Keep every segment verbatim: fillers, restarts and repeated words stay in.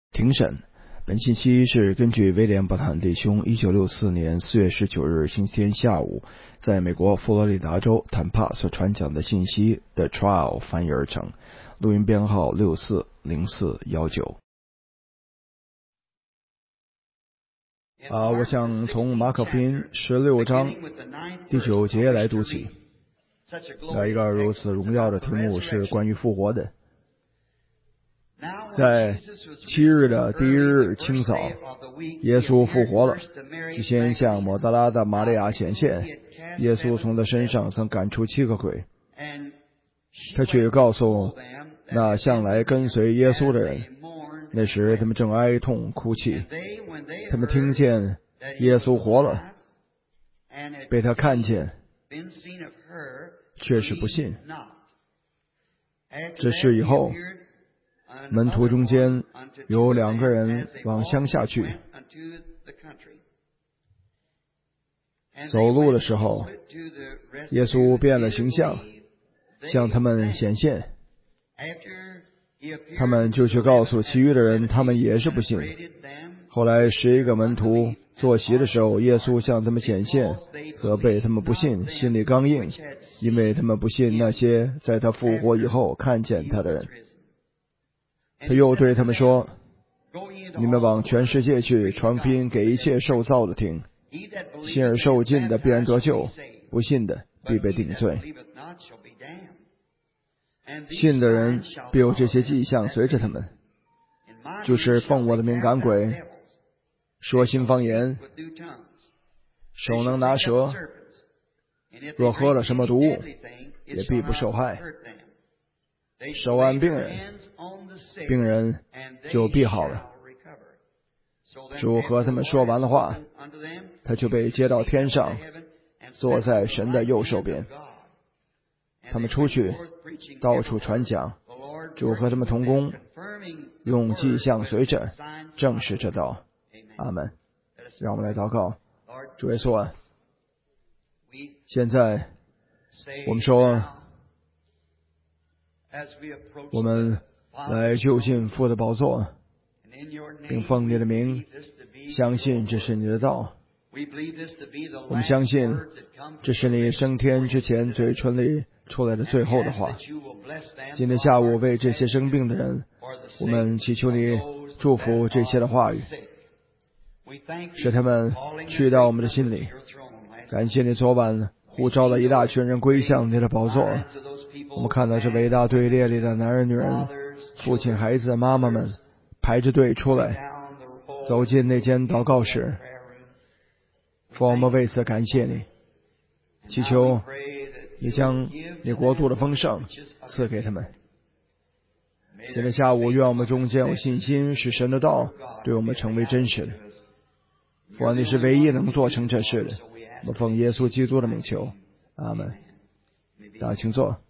庭审。本信息是根据威廉·伯坦弟兄一九六四年四月十九日星期天下午在美国佛罗里达州坦帕所传讲的信息的 trial 翻译而成，录音编号六四零四一九。啊，我想从马可福音十六章第九节来读起。那一个如此荣耀的题目是关于复活的。在七日的第一日清早，耶稣复活了，之前向抹大拉的玛利亚显现。耶稣从他身上曾赶出七个鬼，他却告诉那向来跟随耶稣的人，那时他们正哀痛哭泣。他们听见耶稣活了，被他看见，却是不信。这事以后，门徒中间有两个人往乡下去，走路的时候，耶稣变了形象，向他们显现。他们就去告诉其余的人，他们也是不信。后来十一个门徒坐席的时候，耶稣向他们显现，责备他们不信，心里刚硬，因为他们不信那些在他复活以后看见他的人。他又对他们说，你们往全世界去，传福音给一切受造的听，信而受尽的必然得救，不信的必被定罪。信的人必有这些迹象随着他们，就是奉我的名赶鬼，说新方言，手能拿蛇，若喝了什么毒物，也必不受害。手按病人，病人就必好了。主和他们说完了话，他就被接到天上，坐在神的右手边。他们出去，到处传讲，主和他们同工，用迹象随着，证实这道。阿们。让我们来祷告。主耶稣啊，现在我们说，我们来就近父的宝座，并奉你的名相信这是你的道。我们相信这是你升天之前嘴唇里出来的最后的话。今天下午为这些生病的人，我们祈求你祝福这些的话语，使他们去到我们的心里。感谢你昨晚呼召了一大群人归向你的宝座。我们看到这伟大队列里的男人女人，父亲孩子妈妈们排着队出来，走进那间祷告室。父，我们为此感谢你，祈求你将你国度的丰盛赐给他们。今天下午愿我们中间有信心，使神的道对我们成为真实的。父，你是唯一能做成这事的。我们奉耶稣基督的名求，阿们。大家请坐。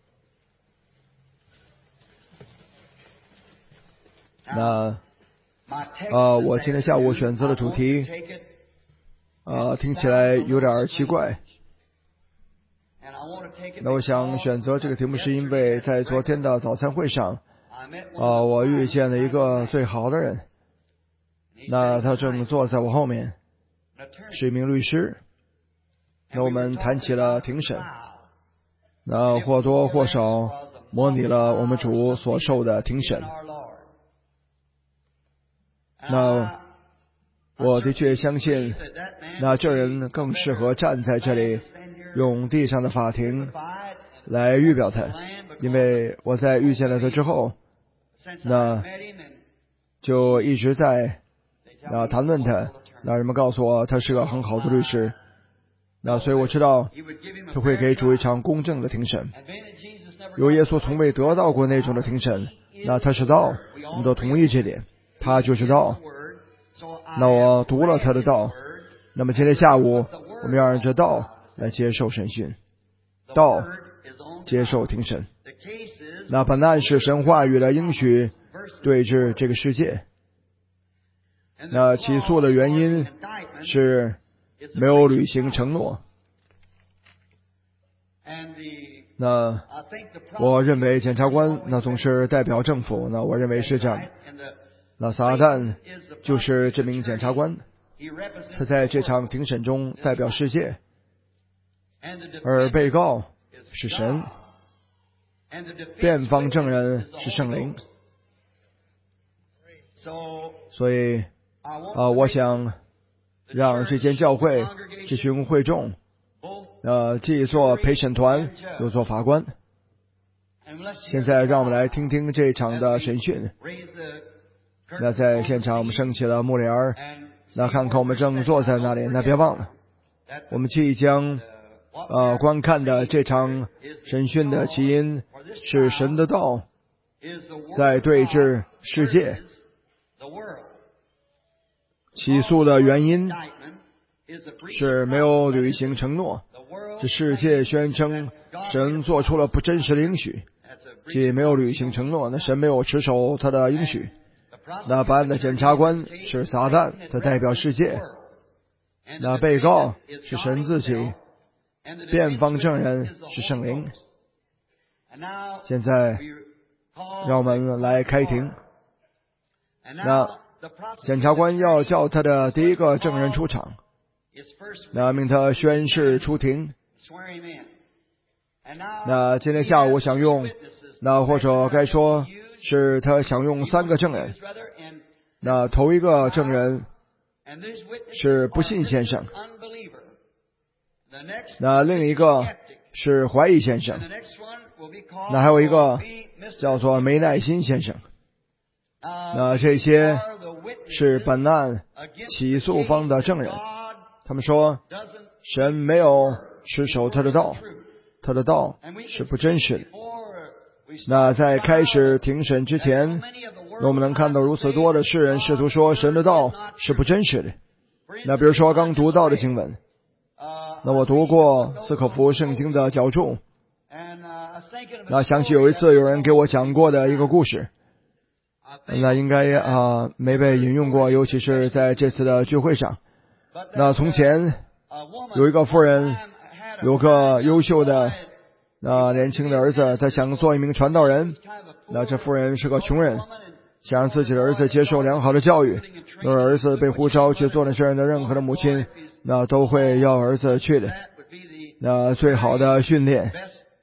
那呃，我今天下午选择的主题呃，听起来有点奇怪。那我想选择这个题目是因为在昨天的早餐会上呃，我遇见了一个最好的人。那他正坐在我后面，是一名律师。那我们谈起了庭审，那或多或少模拟了我们主所受的庭审。那我的确相信，那这人更适合站在这里，用地上的法庭来预表他，因为我在遇见了他之后，那就一直在那谈论他。那人们告诉我他是个很好的律师，那所以我知道他会给主一场公正的庭审。有耶稣从未得到过那种的庭审，那他是道，我们都同意这点，他就是道。那我读了他的道，那么今天下午我们要让这道来接受审讯，道接受庭审。那本案是神话语的应许对峙这个世界。那起诉的原因是没有履行承诺。那我认为检察官那总是代表政府，那我认为是这样。 那撒旦就是这名检察官，他在这场庭审中代表世界，而被告是神，辩方证人是圣灵。所以啊、呃，我想让这间教会这群会众呃，既做陪审团又做法官。现在让我们来听听这场的审讯。那在现场我们升起了穆里尔，那看看我们正坐在那里，那别忘了我们即将呃观看的这场审讯的起因是神的道在对峙世界，起诉的原因是没有履行承诺，这世界宣称神做出了不真实的应许，即没有履行承诺，那神没有持守他的应许。那办案的检察官是撒旦，他代表世界，那被告是神自己，辩方证人是圣灵。现在让我们来开庭。那检察官要叫他的第一个证人出场，那命他宣誓出庭。那今天下午我想用，那或者该说是他想用三个证人。那头一个证人是不信先生，那另一个是怀疑先生，那还有一个叫做没耐心先生。那这些是本案起诉方的证人，他们说神没有持守他的道，他的道是不真实的。那在开始庭审之前，我们能看到如此多的世人试图说神的道是不真实的。那比如说刚读到的经文，那我读过斯可夫圣经的脚注，那想起有一次有人给我讲过的一个故事，那应该啊、呃、没被引用过，尤其是在这次的聚会上。那从前有一个妇人，有个优秀的那年轻的儿子，他想做一名传道人。那这妇人是个穷人，想让自己的儿子接受良好的教育。而儿子被呼召去做那事的任何的母亲，那都会要儿子去的。那最好的训练，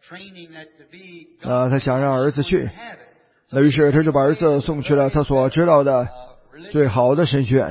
那他想让儿子去。那于是他就把儿子送去了他所知道的最好的神学院。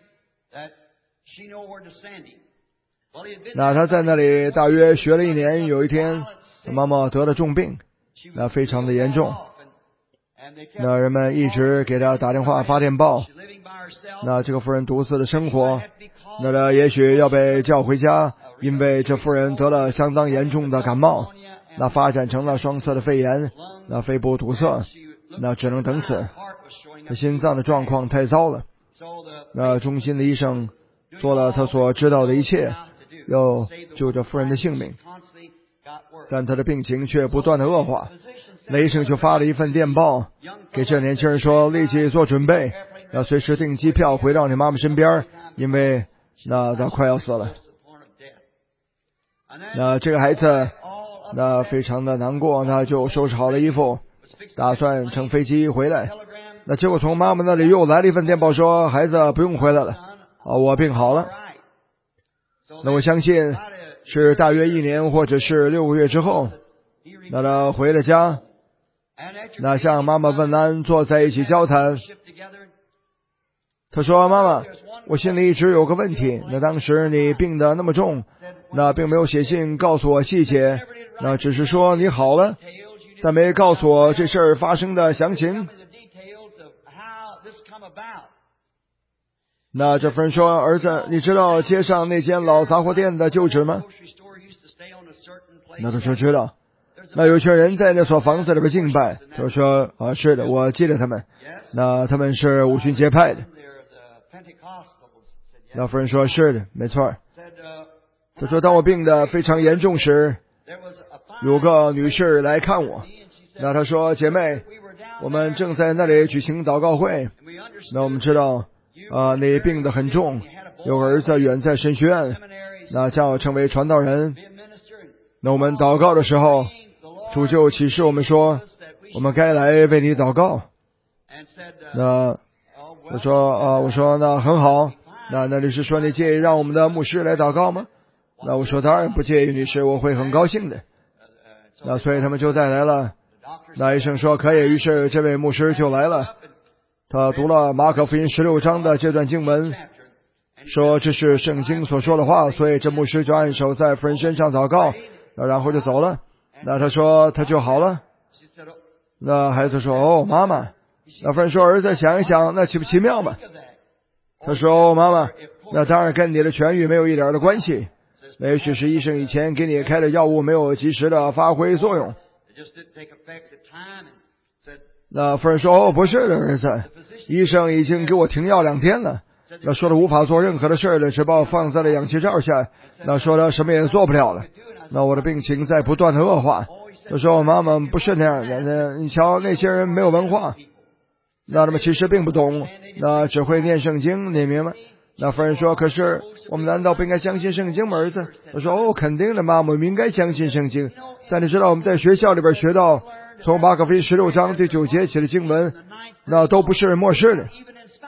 那他在那里大约学了一年，有一天他妈妈得了重病，那非常的严重。那人们一直给他打电话发电报，那这个妇人独自的生活，那他也许要被叫回家，因为这妇人得了相当严重的感冒，那发展成了双侧的肺炎，那肺部堵塞，那只能等死。他心脏的状况太糟了，那中心的医生做了他所知道的一切，要救这妇人的性命，但他的病情却不断的恶化。那医生就发了一份电报给这年轻人说，立即做准备，要随时订机票回到你妈妈身边，因为那他快要死了。那这个孩子那非常的难过，那就收拾好了衣服，打算乘飞机回来。那结果从妈妈那里又来了一份电报说，孩子不用回来了，啊，我病好了。那我相信是大约一年或者是六个月之后，那他回了家，那向妈妈问安，坐在一起交谈。他说，妈妈，我心里一直有个问题，那当时你病得那么重，那并没有写信告诉我细节，那只是说你好了，但没告诉我这事儿发生的详情。那这夫人说，儿子，你知道街上那间老杂货店的旧址吗？那他说知道。那有群人在那所房子里边敬拜。他说啊，是的，我记得他们。那他们是五旬节派的。那夫人说，是的，没错。他说，当我病得非常严重时，有个女士来看我。那他说，姐妹，我们正在那里举行祷告会。那我们知道啊，你病得很重，有个儿子远在神学院，那将要成为传道人。那我们祷告的时候，主就启示我们说，我们该来为你祷告。那我说啊，我说那很好，那那律师说你介意让我们的牧师来祷告吗？那我说当然不介意，律师，我会很高兴的。那所以他们就再来了。那医生说可以，于是这位牧师就来了，他读了马可福音十六章的这段经文，说这是圣经所说的话，所以这牧师就按手在妇人身上祷告，然后就走了。那他说他就好了。那孩子说哦妈妈。那妇人说儿子想一想，那奇不奇妙嘛？他说哦妈妈，那当然跟你的痊愈没有一点的关系，那也许是医生以前给你开的药物没有及时的发挥作用。那妇人说哦不是的儿子，医生已经给我停药两天了，那说的无法做任何的事了，只把我放在了氧气罩下，那说的什么也做不了了，那我的病情在不断的恶化。他说妈妈不是那样的，你瞧那些人没有文化，那他们其实并不懂，那只会念圣经，你明白？那妇人说可是我们难道不应该相信圣经吗儿子？我说哦肯定的妈妈，我们应该相信圣经，但你知道我们在学校里边学到从马可福音十六章第九节起的经文，那都不是默示的。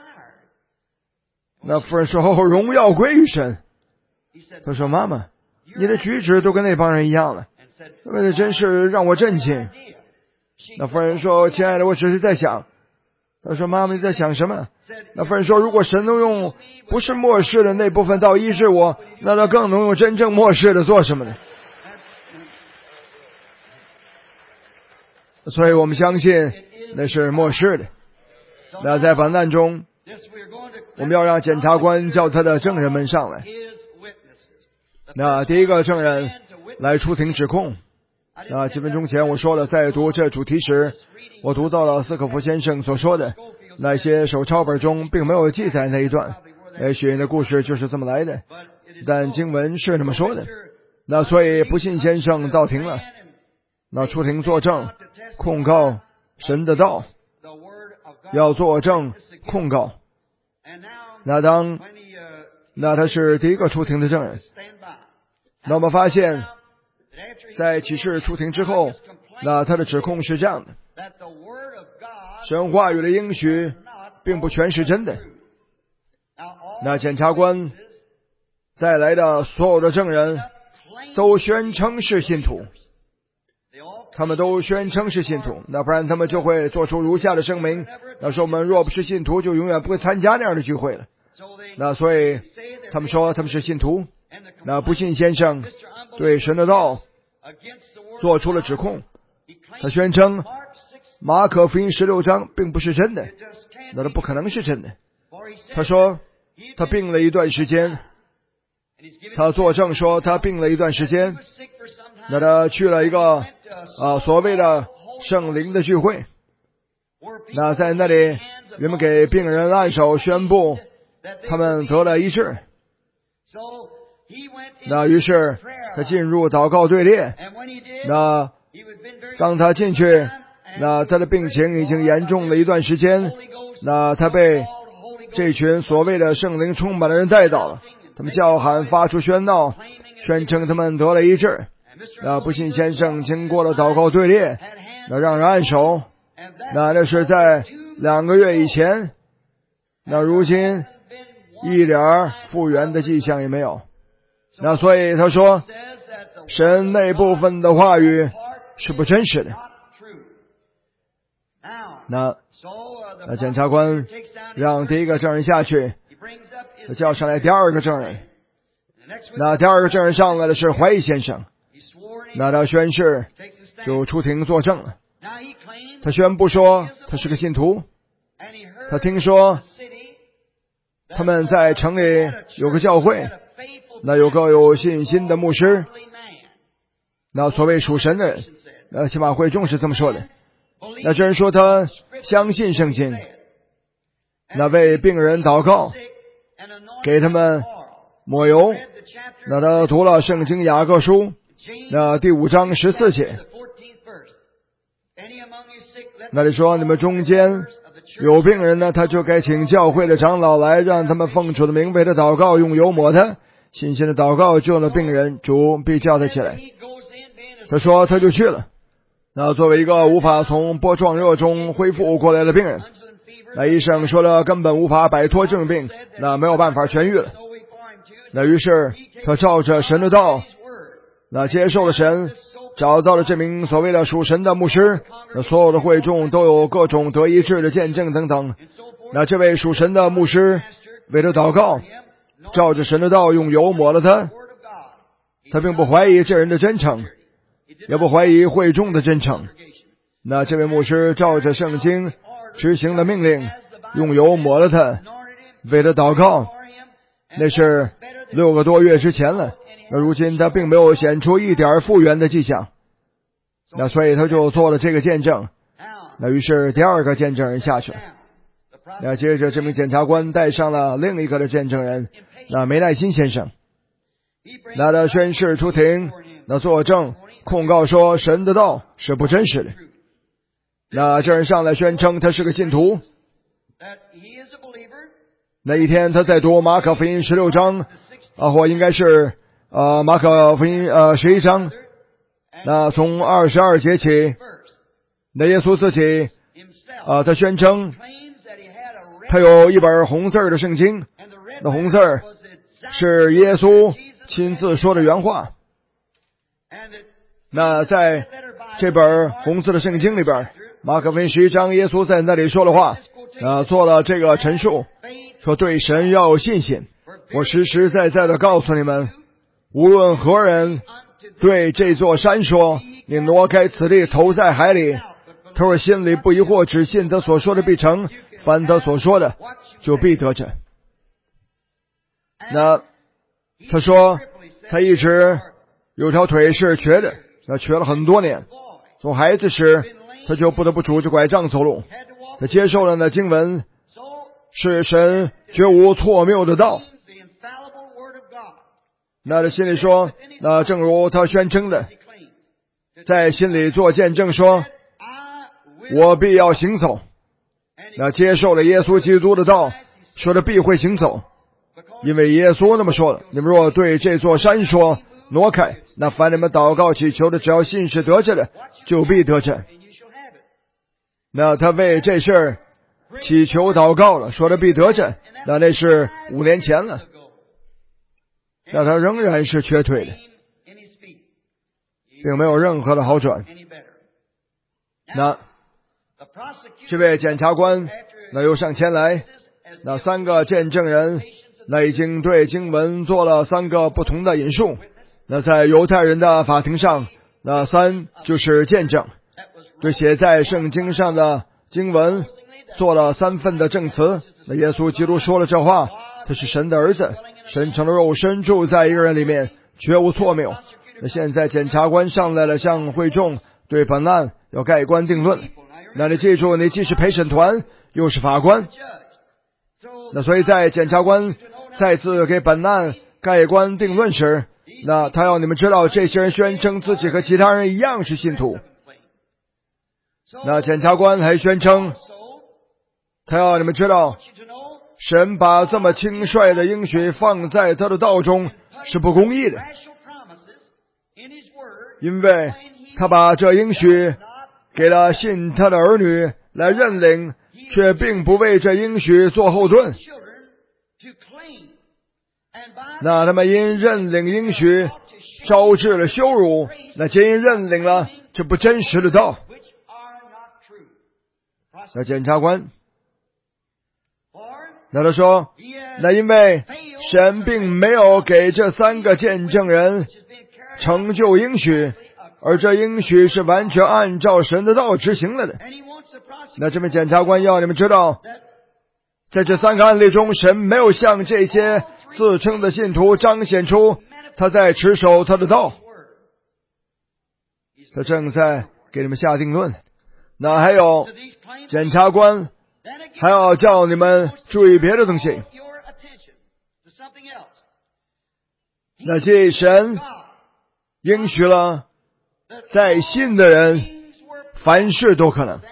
那妇人说哦荣耀归于神。他说妈妈你的举止都跟那帮人一样了，那真是让我震惊。那妇人说亲爱的，我只是在想。他说妈妈你在想什么？那妇人说如果神能用不是末世的那部分到医治我，那他更能用真正末世的做什么呢？所以我们相信那是末世的。那在本案中我们要让检察官叫他的证人们上来。那第一个证人来出庭指控。那几分钟前我说了，在读这主题时我读到了斯科夫先生所说的那些手抄本中并没有记载那一段，也许那故事就是这么来的，但经文是那么说的。那所以不信先生到庭了，那出庭作证控告神的道，要作证控告。那当那他是第一个出庭的证人。那我们发现在启示出庭之后，那他的指控是这样的，神话语的应许并不全是真的。那检察官带来的所有的证人都宣称是信徒，他们都宣称是信徒，那不然他们就会做出如下的声明，那说我们若不是信徒就永远不会参加那样的聚会了。那所以他们说他们是信徒。那不信先生对神的道做出了指控，他宣称马可福音十六章并不是真的，那都不可能是真的。他说他病了一段时间，他作证说他病了一段时间，那他去了一个啊所谓的圣灵的聚会，那在那里人们给病人按手宣布他们得了医治。那于是他进入祷告队列，那当他进去，那他的病情已经严重了一段时间，那他被这群所谓的圣灵充满的人带到了，他们叫喊发出喧闹，宣称他们得了医治。那不信先生经过了祷告队列，那让人按手，那那是在两个月以前，那如今一点复原的迹象也没有。那所以他说神那部分的话语是不真实的。那那检察官让第一个证人下去，他叫上来第二个证人。那第二个证人上来的是怀疑先生，那他宣誓就出庭作证了。他宣布说他是个信徒，他听说他们在城里有个教会，那有个有信心的牧师，那所谓属神的人，那起码会众是这么说的。那这人说他相信圣经，那为病人祷告，给他们抹油，那他读了圣经雅各书那第五章十四节，那里说你们中间有病人呢，他就该请教会的长老来，让他们奉主的名为他祷告，用油抹他，信心的祷告救了病人，主必叫他起来。他说他就去了。那作为一个无法从波状热中恢复过来的病人， 那医生说了根本无法摆脱这种病，那没有办法痊愈了。那于是他照着神的道，那接受了神，找到了这名所谓的属神的牧师。那所有的会众都有各种得医治的见证等等。那这位属神的牧师为他祷告，照着神的道用油抹了他。他并不怀疑这人的真诚，也不怀疑会众的真诚。那这位牧师照着圣经执行了命令，用油抹了他，为他祷告。那是六个多月之前了。那如今他并没有显出一点复原的迹象。那所以他就做了这个见证。那于是第二个见证人下去了。那接着这名检察官带上了另一个的见证人，那梅耐辛先生。那他宣誓出庭，那作证控告说神的道是不真实的。那这人上来宣称他是个信徒。那一天他在读马可福音十六章啊，或应该是呃马可福音呃十一章。那从二十二节起，那耶稣自己啊，他宣称他有一本红字的圣经。那红字是耶稣亲自说的原话。那在这本红字的圣经里边，马可福音十一章，耶稣在那里说了话，啊，做了这个陈述，说对神要有信心。我实实在在的告诉你们，无论何人对这座山说，你挪开此地投在海里，他若心里不疑惑，只信他所说的必成，凡他所说的就必得着。那他说他一直有条腿是瘸的，那瘸了很多年，从孩子时他就不得不拄着拐杖走路。他接受了那经文是神绝无错谬的道。那他心里说，那正如他宣称的，在心里做见证说，我必要行走。那接受了耶稣基督的道，说的必会行走，因为耶稣那么说了，你们若对这座山说挪开，那凡你们祷告祈求的，只要信是得着的，就必得着。那他为这事儿祈求祷告了，说的必得着，那那是五年前了。那他仍然是瘸腿的，并没有任何的好转。那这位检察官那又上前来，那三个见证人那已经对经文做了三个不同的引述。那在犹太人的法庭上，那三就是见证，对写在圣经上的经文做了三份的证词。那耶稣基督说了这话，他是神的儿子，神成了肉身住在一个人里面，绝无错谬。那现在检察官上来了，向会众对本案要盖棺定论。那你记住，你既是陪审团又是法官。那所以在检察官再次给本案盖棺定论时，那他要你们知道，这些人宣称自己和其他人一样是信徒。那检察官还宣称，他要你们知道，神把这么轻率的应许放在他的道中是不公义的，因为他把这应许给了信他的儿女来认领，却并不为这应许做后盾。那他们因认领应许招致了羞辱，那皆因认领了这不真实的道。那检察官那他说，那因为神并没有给这三个见证人成就应许，而这应许是完全按照神的道执行了的。那这位检察官要你们知道，在这三个案例中，神没有向这些自称的信徒彰显出他在持守他的道，他正在给你们下定论。那还有检察官还要叫你们注意别的东西。那既神应许了在信的人凡事都可能，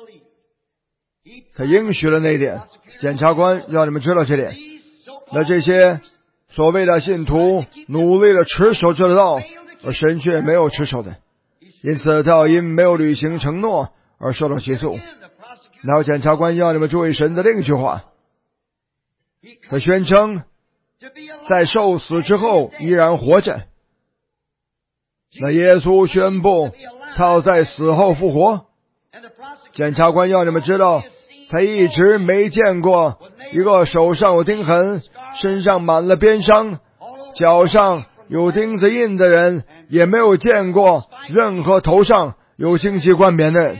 他应许了那一点，检察官要你们知道这点。那这些所谓的信徒努力的持守这道，而神却没有持守的，因此他要因没有履行承诺而受到起诉。 然后检察官要你们注意神的另一句话，他宣称在受死之后依然活着。那耶稣宣布他要在死后复活。检察官要你们知道，他一直没见过一个手上有钉痕、身上满了鞭伤、脚上有钉子印的人，也没有见过任何头上有荆棘冠冕的人。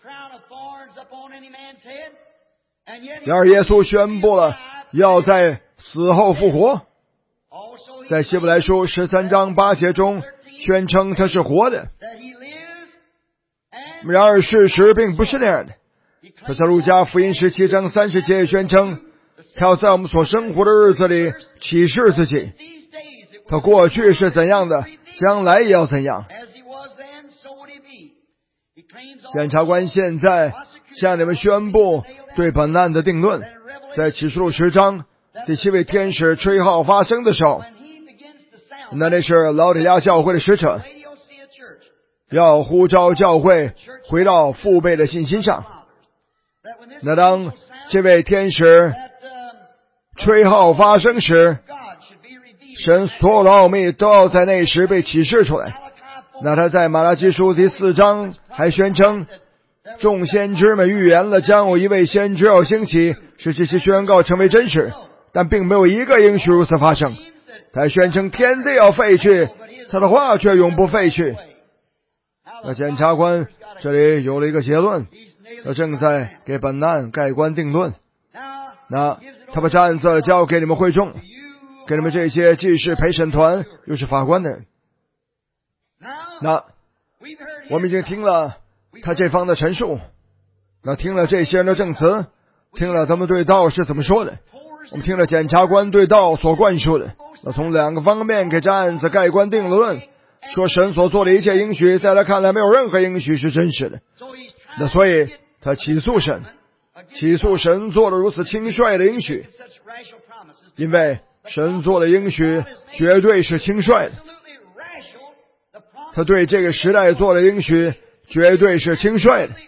然而耶稣宣布了要在死后复活，在希伯来书十三章八节中宣称他是活的。然而事实并不是那样的。他在路加福音十七章三十节也宣称，他要在我们所生活的日子里启示自己，他过去是怎样的，将来也要怎样。检察官现在向你们宣布对本案的定论。在启示录十章第七位天使吹号发声的时候，那那是老底嘉教会的使者，要呼召教会回到父辈的信心上。那当这位天使吹号发声时，神所有的奥秘都要在那时被启示出来。那他在马拉基书第四章还宣称，众先知们预言了将有一位先知要兴起，使这些宣告成为真实，但并没有一个应许如此发生。他宣称天地要废去，他的话却永不废去。那检察官这里有了一个结论，他正在给本案盖棺定论。那他把这案子交给你们会众，给你们这些既是陪审团又是法官的人。那我们已经听了他这方的陈述，那听了这些人的证词，听了他们对道是怎么说的，我们听了检察官对道所灌输的，那从两个方面给这案子盖棺定论，说神所做的一切应许在他看来没有任何应许是真实的。那所以他起诉神，起诉神做了如此轻率的应许，因为神做的应许绝对是轻率的，他对这个时代做的应许绝对是轻率的，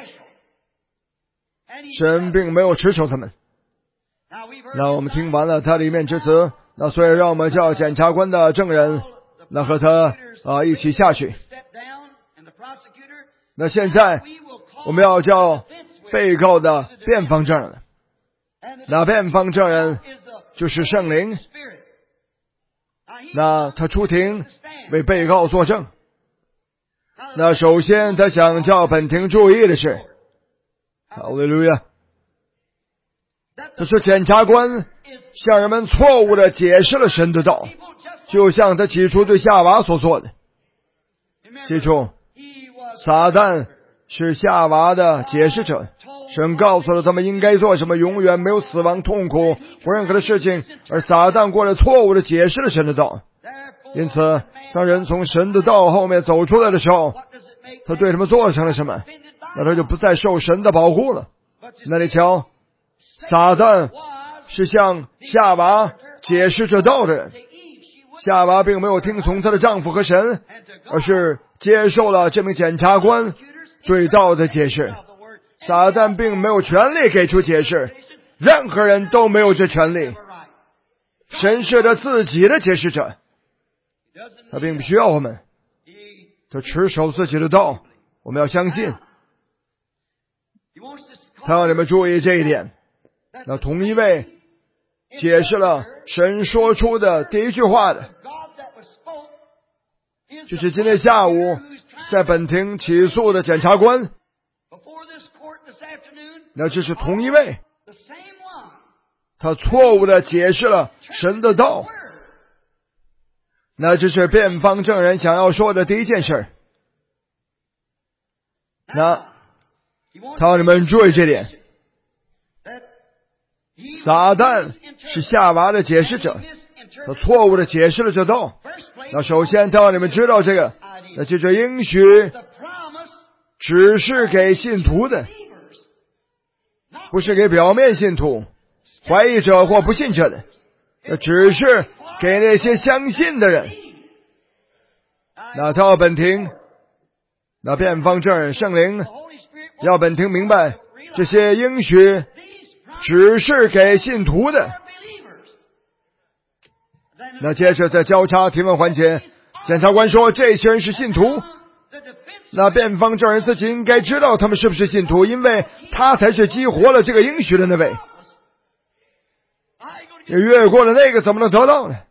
神并没有持守他们。那我们听完了他的一面之词，那所以让我们叫检察官的证人那和他啊一起下去。那现在我们要叫被告的辩方证人，那辩方证人就是圣灵，那他出庭为被告作证。那首先他想叫本庭注意的是，哈利路亚，这是检察官向人们错误的解释了神的道，就像他起初对夏娃所做的。记住，撒旦是夏娃的解释者，神告诉了他们应该做什么，永远没有死亡、痛苦或任何的事情，而撒旦过来错误的解释了神的道。因此当人从神的道后面走出来的时候，他对他们做成了什么，那他就不再受神的保护了。那你瞧，撒旦是向夏娃解释这道的人，夏娃并没有听从她的丈夫和神，而是接受了这名检察官对道的解释。撒旦并没有权利给出解释，任何人都没有这权利。神是他自己的解释者，他并不需要我们，他持守自己的道，我们要相信。他要你们注意这一点。那同一位解释了神说出的第一句话的，就是今天下午在本庭起诉的检察官，那这是同一位，他错误的解释了神的道。那这是辩方证人想要说的第一件事。那他要你们注意这点，撒旦是夏娃的解释者，他错误的解释了这道。那首先他要你们知道这个，那就是应许只是给信徒的，不是给表面信徒、怀疑者或不信者的，那只是给那些相信的人。那他要本庭，那辩方证人圣灵要本庭明白， 这些应许只是给信徒的。那接着在交叉提问环节，检察官说这些人是信徒，那辩方证人自己应该知道他们是不是信徒，因为他才是激活了这个应许的那位。也越过了那个怎么能得到呢？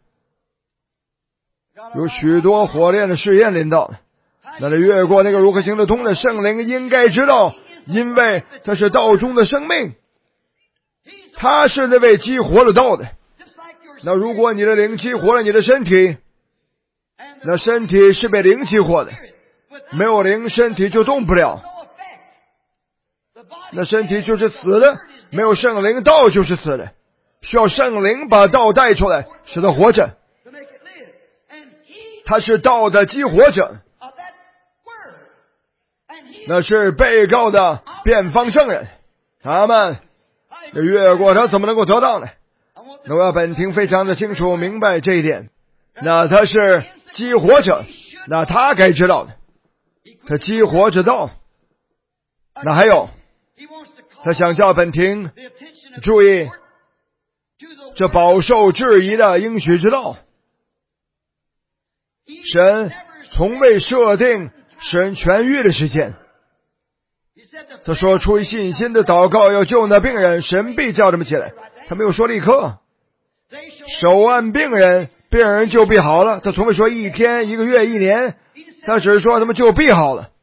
有许多火炼的试验临到，那他越过那个如何行得通的圣灵应该知道，因为他是道中的生命，他是那位激活了道的。那如果你的灵激活了你的身体，那身体是被灵激活的，没有灵身体就动不了，那身体就是死的，没有圣灵道就是死的，需要圣灵把道带出来使它活着，他是道的激活者，那是被告的辩方证人。阿们。越过他怎么能够得到呢？那我要本庭非常的清楚明白这一点，那他是激活者，那他该知道的，他激活着道。那还有他想叫本庭注意这饱受质疑的应许之道。神从未设定使人痊愈的时间，他说出于信心的祷告要救那病人，神必叫他们起来，他没有说立刻。手按病人，病人就必好了，他从未说一天一个月一年，他只是说他们就必好了。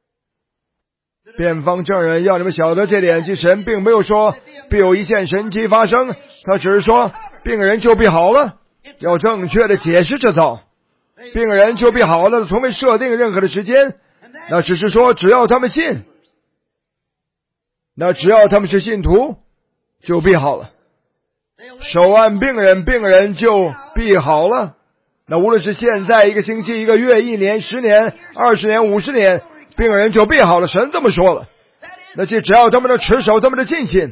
辩方证人要你们晓得这点，即神并没有说必有一件神迹发生，他只是说病人就必好了，要正确的解释这道。病人就必好了，从未设定任何的时间，那只是说只要他们信，那只要他们是信徒就必好了。手按病人，病人就必好了。那无论是现在一个星期一个月一年十年二十年五十年，病人就必好了，神这么说了，那就只要他们能持守他们的信心，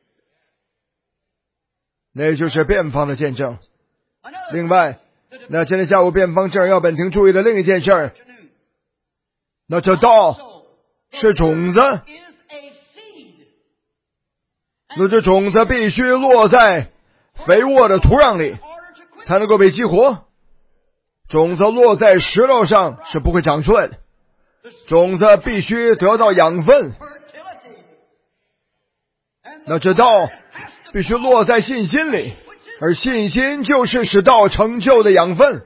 那就是辩方的见证。另外那今天下午辩方证人要本庭注意的另一件事儿，那这道是种子，那这种子必须落在肥沃的土壤里才能够被激活，种子落在石头上是不会长出来的，种子必须得到养分，那这道必须落在信心里，而信心就是使道成就的养分。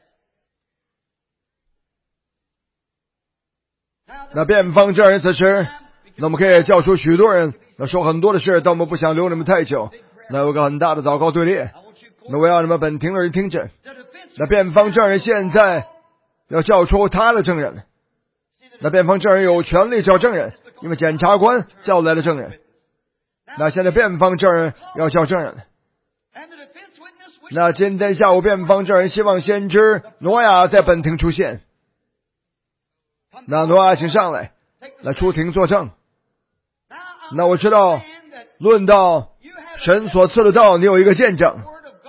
那辩方证人此时，那我们可以叫出许多人，那说很多的事，但我们不想留你们太久。那有个很大的祷告队列，那我要你们本庭的人听着。那辩方证人现在要叫出他的证人，那辩方证人有权利叫证人，因为检察官叫来了证人。那现在辩方证人要叫证人。那今天下午辩方证人希望先知挪亚在本庭出现。那挪亚请上来，来出庭作证。那我知道论到神所赐的道，你有一个见证。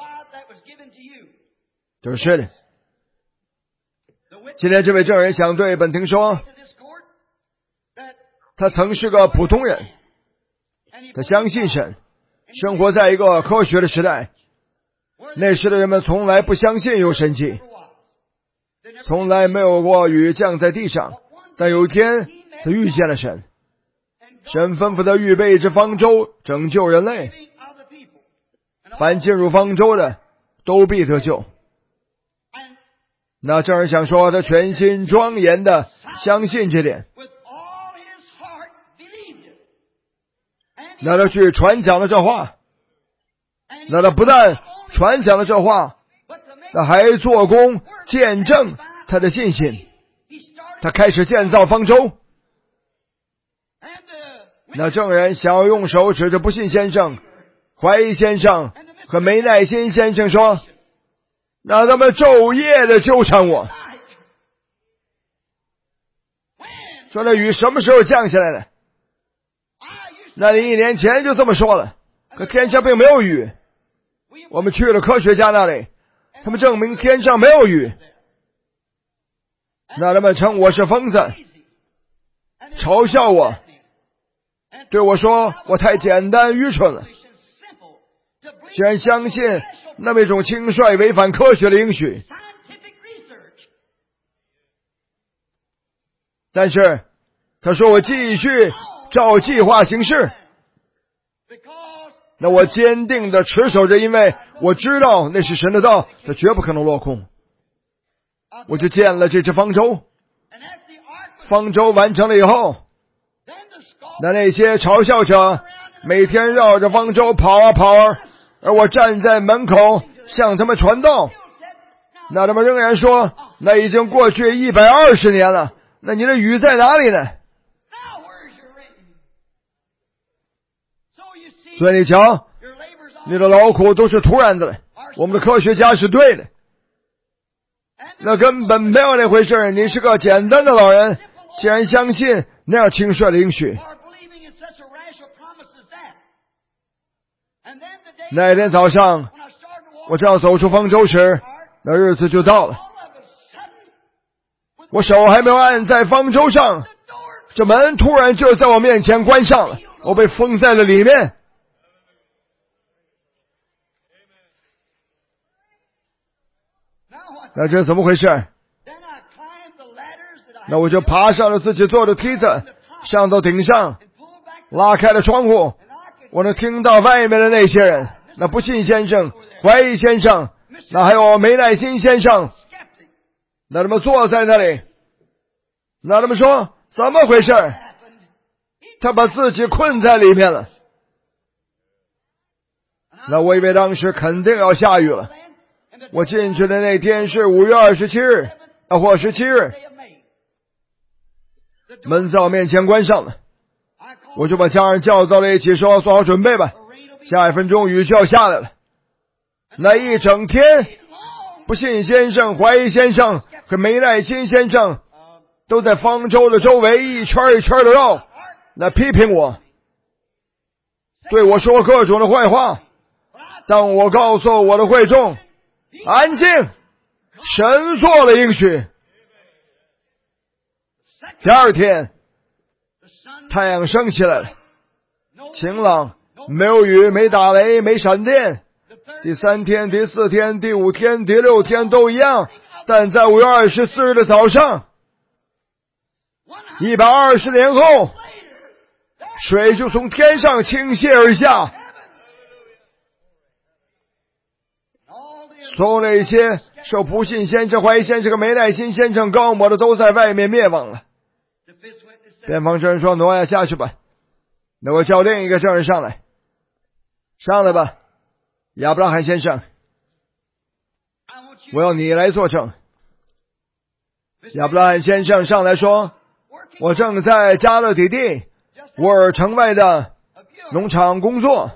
就是的。今天这位证人想对本庭说，他曾是个普通人，他相信神，生活在一个科学的时代。那时的人们从来不相信有神迹，从来没有过雨降在地上，但有一天他遇见了神，神吩咐他预备一只方舟拯救人类，凡进入方舟的都必得救。那证人想说，他全心庄严的相信这点，那他去传讲了这话，那他不但传讲了这话，他还做工见证他的信心，他开始建造方舟。那证人想要用手指着不信先生、怀疑先生和没耐心先生说，那他们昼夜的纠缠我，说那雨什么时候降下来的？那你一年前就这么说了，可天上并没有雨。我们去了科学家那里，他们证明天上没有雨。那他们称我是疯子，嘲笑我， 对我说我太简单愚蠢了，竟然相信那么一种轻率违反科学的应许。但是他说我继续照计划行事，那我坚定地持守着，因为我知道那是神的道，它绝不可能落空。我就建了这只方舟，方舟完成了以后，那那些嘲笑者每天绕着方舟跑啊跑啊，而我站在门口向他们传道，那他们仍然说那已经过去一百二十年了，那你的雨在哪里呢？所以你瞧，你的劳苦都是突然的了，我们的科学家是对的，那根本没有那回事。你是个简单的老人，竟然相信那样轻率的应许。那天早上我正要走出方舟时，那日子就到了，我手还没有按在方舟上，这门突然就在我面前关上了，我被封在了里面。那这是怎么回事？那我就爬上了自己做的梯子，上到顶上，拉开了窗户，我能听到外面的那些人，那不信先生、怀疑先生，那还有没耐心先生，那他们坐在那里，那他们说怎么回事？他把自己困在里面了。那我以为当时肯定要下雨了。我进去的那天是五月二十七日啊，或十七日，门在我面前关上了，我就把家人叫到了一起，说做好准备吧，下一分钟雨就要下来了。那一整天，不信先生、怀疑先生和没耐心先生都在方舟的周围一圈一圈的绕，那批评我，对我说各种的坏话。当我告诉我的会众安静，神做了应许。第二天太阳升起来了，晴朗，没有雨，没打雷，没闪电。第三天、第四天、第五天、第六天都一样，但在五月二十四日的早上，一百二十年后，水就从天上倾泻而下，所有那些受不信先生、怀疑先生和没耐心先生高摩的都在外面灭亡了。辩方证人说挪亚下去吧，那我叫另一个证人上来，上来吧，亚伯拉罕先生，我要你来作证。亚伯拉罕先生上来说，我正在加勒底地乌尔城外的农场工作，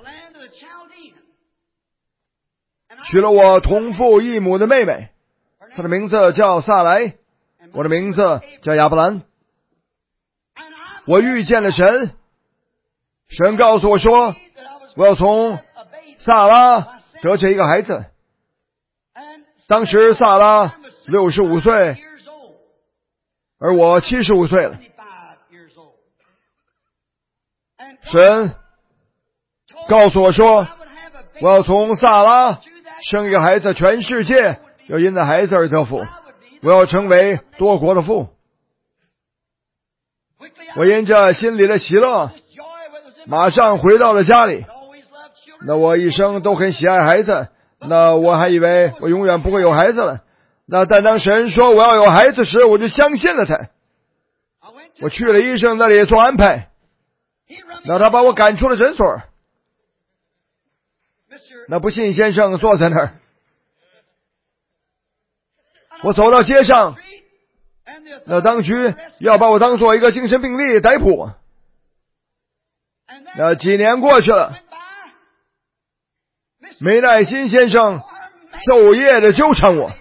娶了我同父异母的妹妹，她的名字叫萨莱，我的名字叫亚伯兰。我遇见了神，神告诉我说，我要从萨拉得这一个孩子。当时萨拉六十五岁，而我七十五岁了。神告诉我说，我要从萨拉生一个孩子，全世界要因那孩子而得福，我要成为多国的父。我因着心里的喜乐，马上回到了家里。那我一生都很喜爱孩子，那我还以为我永远不会有孩子了。那但当神说我要有孩子时，我就相信了他。我去了医生那里做安排，那他把我赶出了诊所。那不信先生坐在那儿，我走到街上，那当局要把我当做一个精神病例逮捕。那几年过去了，没耐心先生昼夜的纠缠我。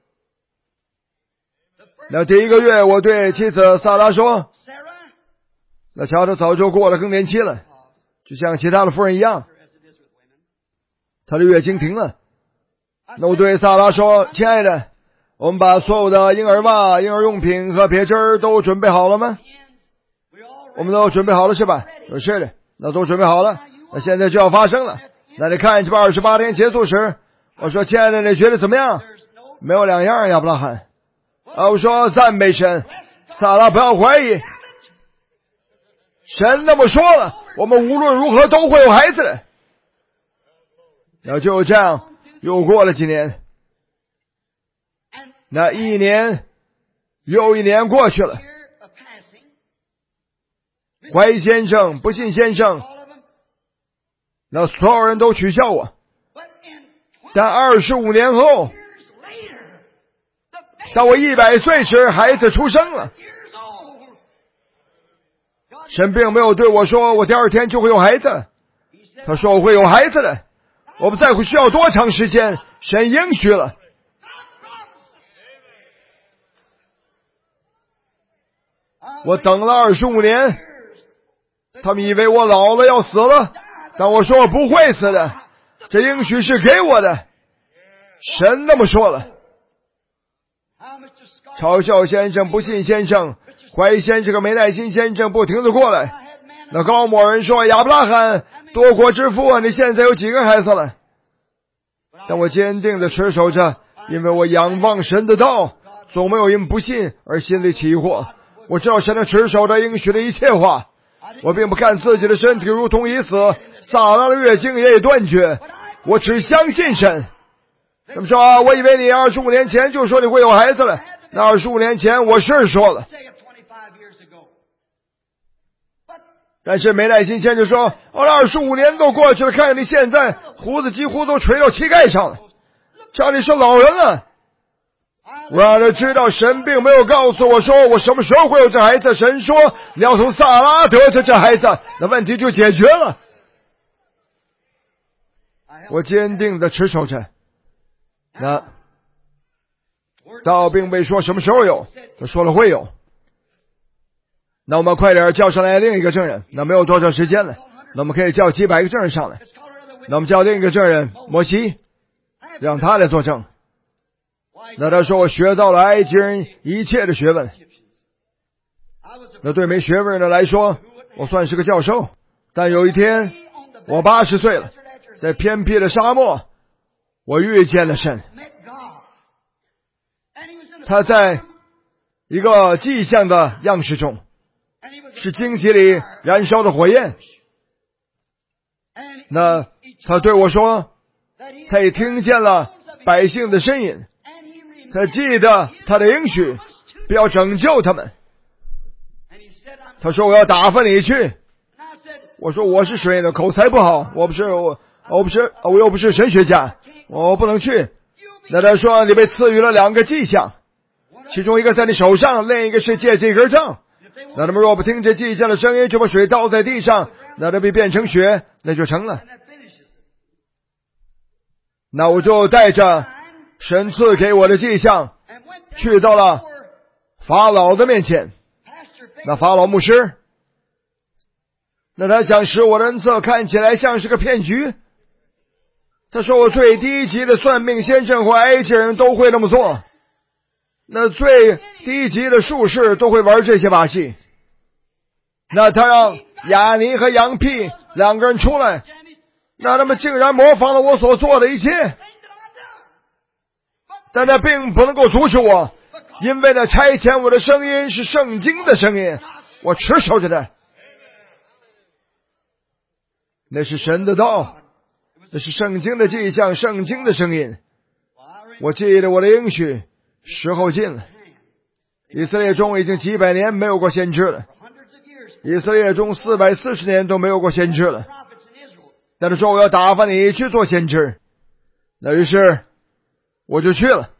那第一个月，我对妻子萨拉说，那瞧他早就过了更年期了，就像其他的妇人一样，他的月经停了。那我对萨拉说，亲爱的，我们把所有的婴儿袜、婴儿用品和别针都准备好了吗？我们都准备好了是吧？说是的。 那都准备好了，那现在就要发生了。那你看这把二十八天结束时，我说亲爱的，你觉得怎么样？没有两样，亚伯拉罕。啊，我说赞美神，撒拉不要怀疑，神那么说了，我们无论如何都会有孩子的。然后就这样又过了几年，那一年又一年过去了，怀先生、不信先生，那所有人都取笑我。但二十五年后，当我一百岁时，孩子出生了。神并没有对我说我第二天就会有孩子，他说我会有孩子的，我不在乎需要多长时间，神应许了。我等了二十五年，他们以为我老了要死了，但我说我不会死的，这应许是给我的，神那么说了。嘲笑先生、不信先生、怀疑先生和没耐心先生不停地过来。那高某人说，亚伯拉罕多国之父，你现在有几个孩子了？但我坚定地持守着，因为我仰望神的道，总没有因不信而心里起惑。我知道神的持守着应许的一切话，我并不看自己的身体如同已死，撒拉的月经也已断绝，我只相信神。怎么说啊？我以为你二十五年前就说你会有孩子了，那二十五年前我是说了。但是没耐心先生说，哦，二十五年都过去了，看看你现在胡子几乎都垂到膝盖上了，叫你是老人了。我让他知道神并没有告诉我说我什么时候会有这孩子，神说你要从撒拉得着这孩子，那问题就解决了。我坚定地持守着，那道并未说什么时候有，他说了会有。那我们快点叫上来另一个证人，那没有多少时间了，那我们可以叫几百个证人上来。那我们叫另一个证人摩西，让他来作证。那他说我学到了埃及人一切的学问，那对没学问的来说我算是个教授。但有一天我八十岁了，在偏僻的沙漠，我遇见了神。他在一个迹象的样式中，是荆棘里燃烧的火焰。那他对我说，他也听见了百姓的呻吟，他记得他的应许，不要拯救他们。他说我要打发你去。我说我是谁的口才不好，我不是我我不是我又不是神学家，我不能去。那他说你被赐予了两个迹象，其中一个在你手上，另一个是借这根杖。那他们若不听这迹象的声音，就把水倒在地上，那它被变成血，那就成了。那我就带着神赐给我的迹象去到了法老的面前。那法老牧师，那他想使我的恩赐看起来像是个骗局。他说我最低级的算命先生或埃及人都会那么做，那最低级的术士都会玩这些把戏。那他让亚尼和杨屁两个人出来，那他们竟然模仿了我所做的一切，但那并不能够阻止我，因为那差遣我的声音是圣经的声音，我持守着的。那是神的道，那是圣经的迹象，圣经的声音。我记得我的应许，时候近了。以色列中已经几百年没有过先知了，以色列中四百四十年都没有过先知了。但是说我要打发你去做先知，那于是我就去了。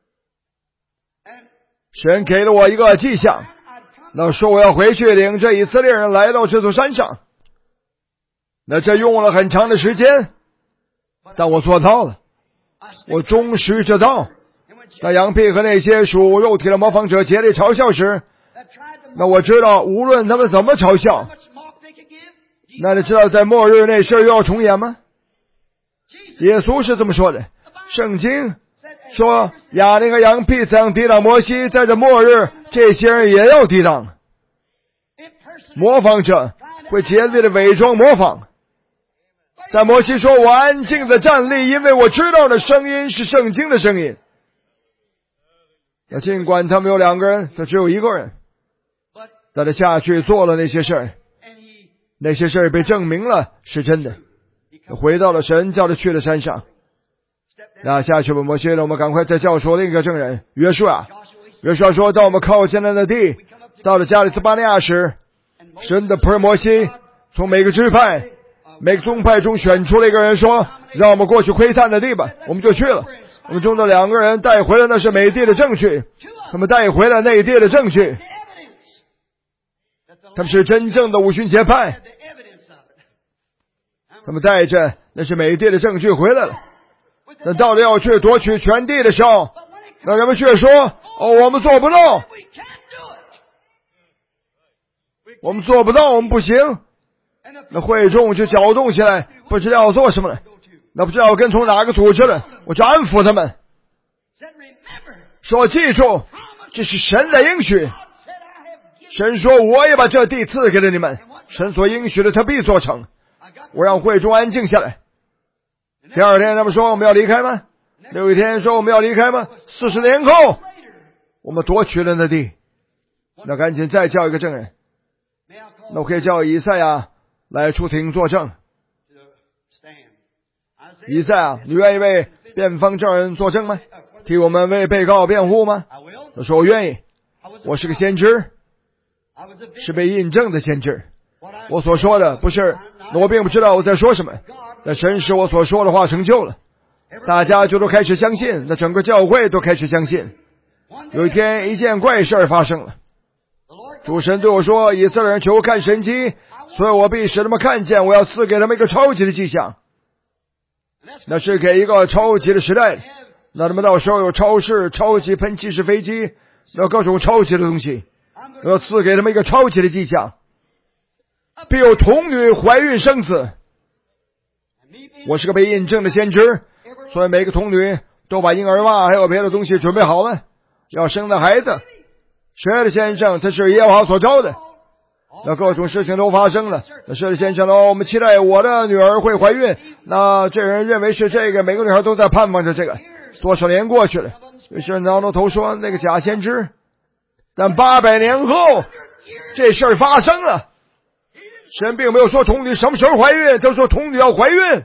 神给了我一个迹象，那说我要回去领着以色列人来到这座山上。那这用了很长的时间，但我做到了，我忠实这道。当羊皮和那些属肉体的模仿者竭力嘲笑时，那我知道无论他们怎么嘲笑，那你知道在末日那事又要重演吗？耶稣是这么说的，圣经说亚尼和羊皮怎样抵挡摩西，在这末日这些人也要抵挡。模仿者会竭力的伪装模仿。但摩西说，我安静的站立，因为我知道的声音是圣经的声音。那尽管他们有两个人，他只有一个人，但他下去做了那些事儿，那些事儿被证明了是真的。回到了神叫他去了山上。那下去吧，摩西呢，我们赶快再叫出另一个证人约书亚。约书亚说，到我们靠近了的地，到了加利斯巴尼亚时，神的仆人摩西从每个支派每个宗派中选出了一个人，说让我们过去窥探的地吧。我们就去了。我们中的两个人带回了那是美地的证据，他们带回了内地的证据，他们是真正的五旬节派，他们带着那是美地的证据回来了。但到了要去夺取全地的时候，那人们却说，哦，我们做不到，我们做不到，我们不行。那会众就搅动起来，不知道要做什么了，那不知道跟从哪个组织了。我就安抚他们，说记住，这是神的应许。神说，我也把这地赐给了你们，神所应许的他必做成。我让会众安静下来。第二天他们说，我们要离开吗？有一天说，我们要离开吗？四十年后我们夺取了那地。那赶紧再叫一个证人，那我可以叫以赛亚来出庭作证。以赛亚，你愿意为辩方证人作证吗？替我们为被告辩护吗？他说，我愿意。我是个先知，是被印证的先知。我所说的不是，我并不知道我在说什么，但神使我所说的话成就了。大家就都开始相信，那整个教会都开始相信。有一天，一件怪事发生了。主神对我说，以色列人求看神迹，所以我必使他们看见，我要赐给他们一个超级的迹象。那是给一个超级的时代，那他们到时候有超市、超级喷气式飞机，有各种超级的东西，我要赐给他们一个超级的迹象，必有童女怀孕生子。我是个被印证的先知，所以每个童女都把婴儿袜还有别的东西准备好了，要生的孩子。谁的先生，他是耶和华所召的。那各种事情都发生了。那是的先生喽，我们期待我的女儿会怀孕。那这人认为是这个，每个女孩都在盼望着这个。多少年过去了，于是挠挠头说，那个假先知。但八百年后，这事儿发生了。神并没有说童女什么时候怀孕，他说童女要怀孕。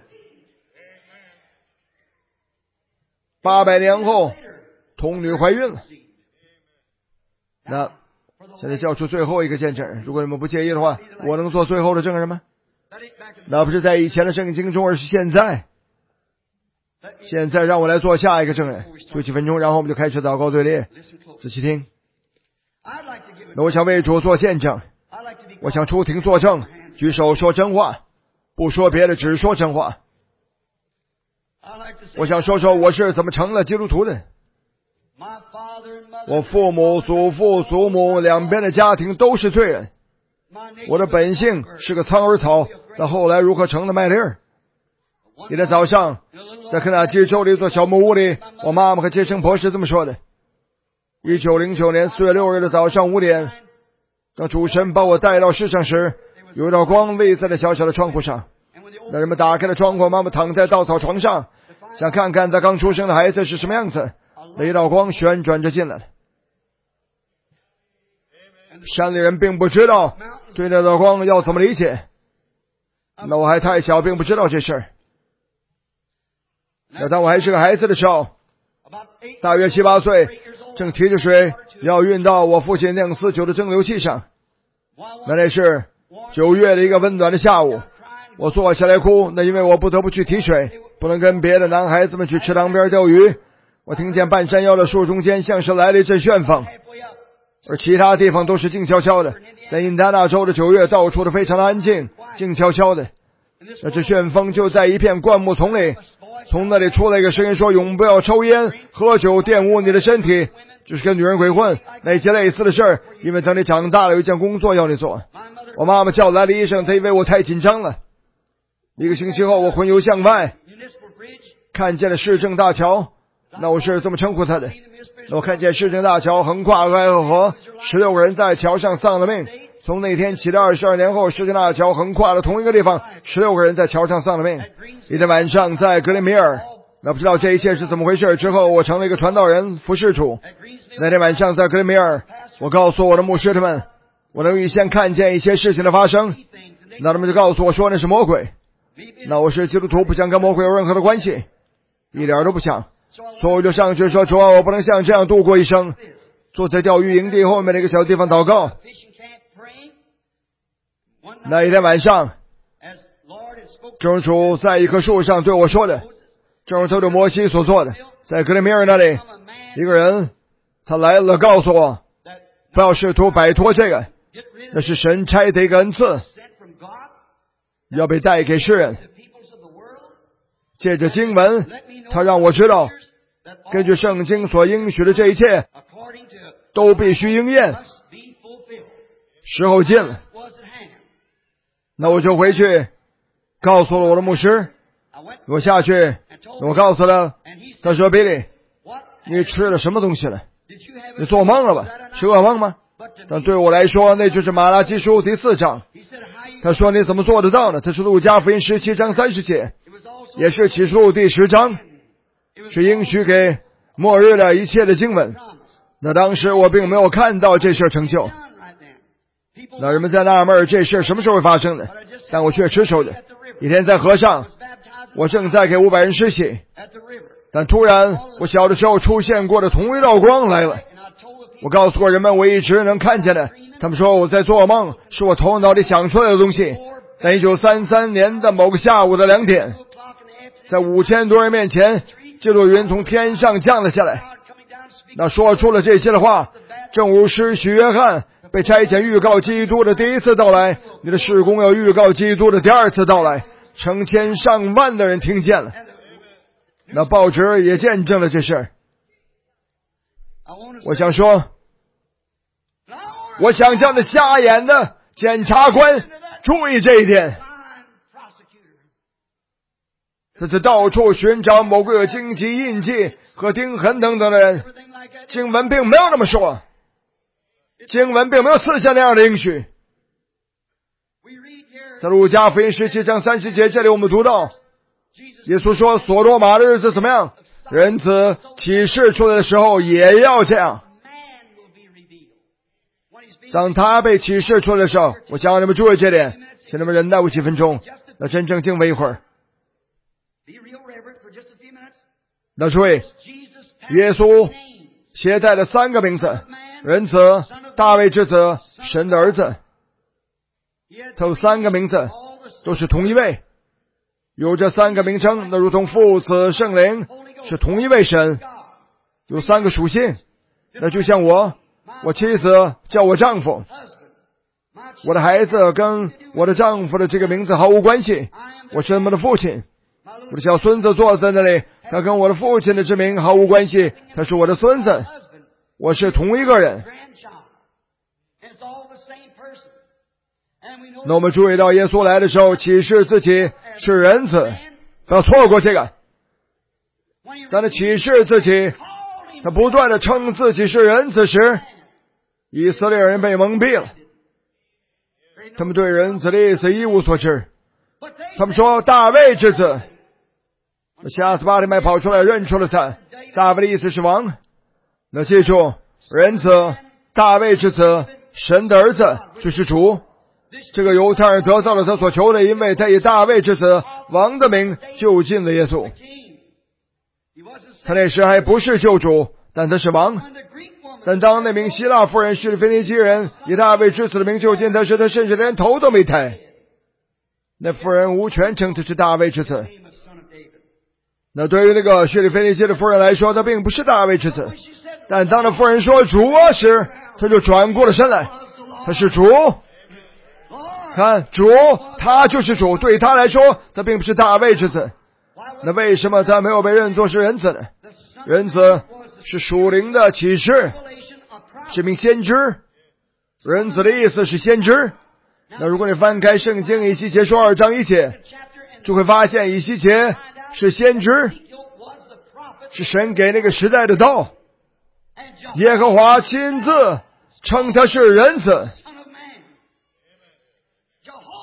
八百年后，童女怀孕了。那现在叫出最后一个见证人，如果你们不介意的话，我能做最后的证人吗？那不是在以前的圣经中，而是现在。现在让我来做下一个证人，就几分钟，然后我们就开始祷告队列。仔细听。那我想为主做见证，我想出庭作证，举手说真话，不说别的，只说真话。我想说说我是怎么成了基督徒的。我父母、祖父、祖母两边的家庭都是罪人。我的本性是个苍耳草，但后来如何成了麦粒儿？一天早上，在肯塔基州的一座小木屋里，我妈妈和接生婆是这么说的：一九零九年四月六日的早上五点，当主神把我带到世上时，有一道光立在了小小的窗户上。那人们打开了窗户，妈妈躺在稻草床上，想看看她刚出生的孩子是什么样子。那一道光旋转着进来了。山里人并不知道对那道光要怎么理解，那我还太小，并不知道这事儿。那当我还是个孩子的时候，大约七八岁，正提着水要运到我父亲酿四酒的蒸馏器上。那那是九月的一个温暖的下午，我坐下来哭，那因为我不得不去提水，不能跟别的男孩子们去池塘边钓鱼。我听见半山腰的树中间像是来了一阵旋风，而其他地方都是静悄悄的。在印第安纳州的九月，到处都非常的安静，静悄悄的。那这旋风就在一片灌木丛里，从那里出来一个声音说，永不要抽烟、喝酒，玷污你的身体，就是跟女人鬼混，那些类似的事儿。因为等你长大了，有一件工作要你做。我妈妈叫来了医生，她以为我太紧张了。一个星期后，我魂游向外，看见了市政大桥。那我是这么称呼他的。我看见市政大桥横跨爱荷河，十六个人在桥上丧了命， 从那天起的二十二年后，世界大桥横跨了同一个地方，十六个人在桥上丧了命。一天晚上在格林米尔，那不知道这一切是怎么回事，之后我成了一个传道人，服侍主。那天晚上在格林米尔，我告诉我的牧师他们，我能预先看见一些事情的发生，那他们就告诉我说那是魔鬼。那我是基督徒，不想跟魔鬼有任何的关系，一点都不想。所以我就上去说，主啊，我不能像这样度过一生，坐在钓鱼营地后面那个小地方祷告。那一天晚上，正如主在一棵树上对我说的，正如他对摩西所做的，在格林米尔那里，一个人他来了，告诉我不要试图摆脱这个，那是神差的一个恩赐，要被带给世人。借着经文，他让我知道根据圣经所应许的这一切都必须应验，时候近了。那我就回去告诉了我的牧师，我下去我告诉他，他说比利，你吃了什么东西了？你做梦了吧？是噩梦吗？但对我来说那就是马拉基书第四章。他说你怎么做得到呢？这是路加福音十七章三十节，也是启示录第十章，是应许给末日的一切的经文。那当时我并没有看到这事成就，那人们在纳闷这事什么时候会发生的，但我却持守着。一天在河上，我正在给五百人施洗，但突然我小的时候出现过的同一道光来了。我告诉过人们我一直能看见的，他们说我在做梦，是我头脑里想出来的东西。但一九三三年的某个下午的两点，在五千多人面前，这朵云从天上降了下来，那说出了这些的话，正如施洗约翰被差遣预告基督的第一次到来，你的事工要预告基督的第二次到来。成千上万的人听见了，那报纸也见证了这事。我想说，我想向那瞎眼的检察官注意这一点，他是到处寻找某个有荆棘印记和钉痕等等的人。经文并没有那么说，经文并没有赐下那样的应许。在路加福音十七章三十节，这里我们读到耶稣说，所罗马的日子怎么样，人子启示出来的时候也要这样。当他被启示出来的时候，我想让你们注意这点，请你们忍耐我几分钟，那真正敬畏一会儿。那注意，耶稣携带了三个名字，人子、大卫之子、神的儿子。他有三个名字，都是同一位，有这三个名称，那如同父子圣灵是同一位神，有三个属性。那就像我，我妻子叫我丈夫，我的孩子跟我的丈夫的这个名字毫无关系，我是他们的父亲。我的小孙子坐在那里，他跟我的父亲的之名毫无关系，他是我的孙子，我是同一个人。那我们注意到耶稣来的时候启示自己是人子，不要错过这个。当他启示自己，他不断的称自己是人子时，以色列人被蒙蔽了，他们对人子的意思一无所知。他们说大卫之子，夏斯巴利麦跑出来认出了他，大卫的意思是王。那记住，人子、大卫之子、神的儿子，就是主。这个犹太人得到了他所求的，因为他以大卫之子王的名就近了耶稣。他那时还不是救主，但他是王。但当那名希腊妇人叙利菲尼基人以大卫之子的名就近他时，他甚至连头都没抬。那妇人无权称他是大卫之子。那对于那个叙利菲尼基的妇人来说，他并不是大卫之子。但当那妇人说主啊时，他就转过了身来，他是主。看，主，他就是主，对他来说，他并不是大卫之子。那为什么他没有被认作是人子呢？人子是属灵的启示，是名先知。人子的意思是先知。那如果你翻开圣经以西结书二章一节，就会发现以西结是先知，是神给那个时代的道。耶和华亲自称他是人子。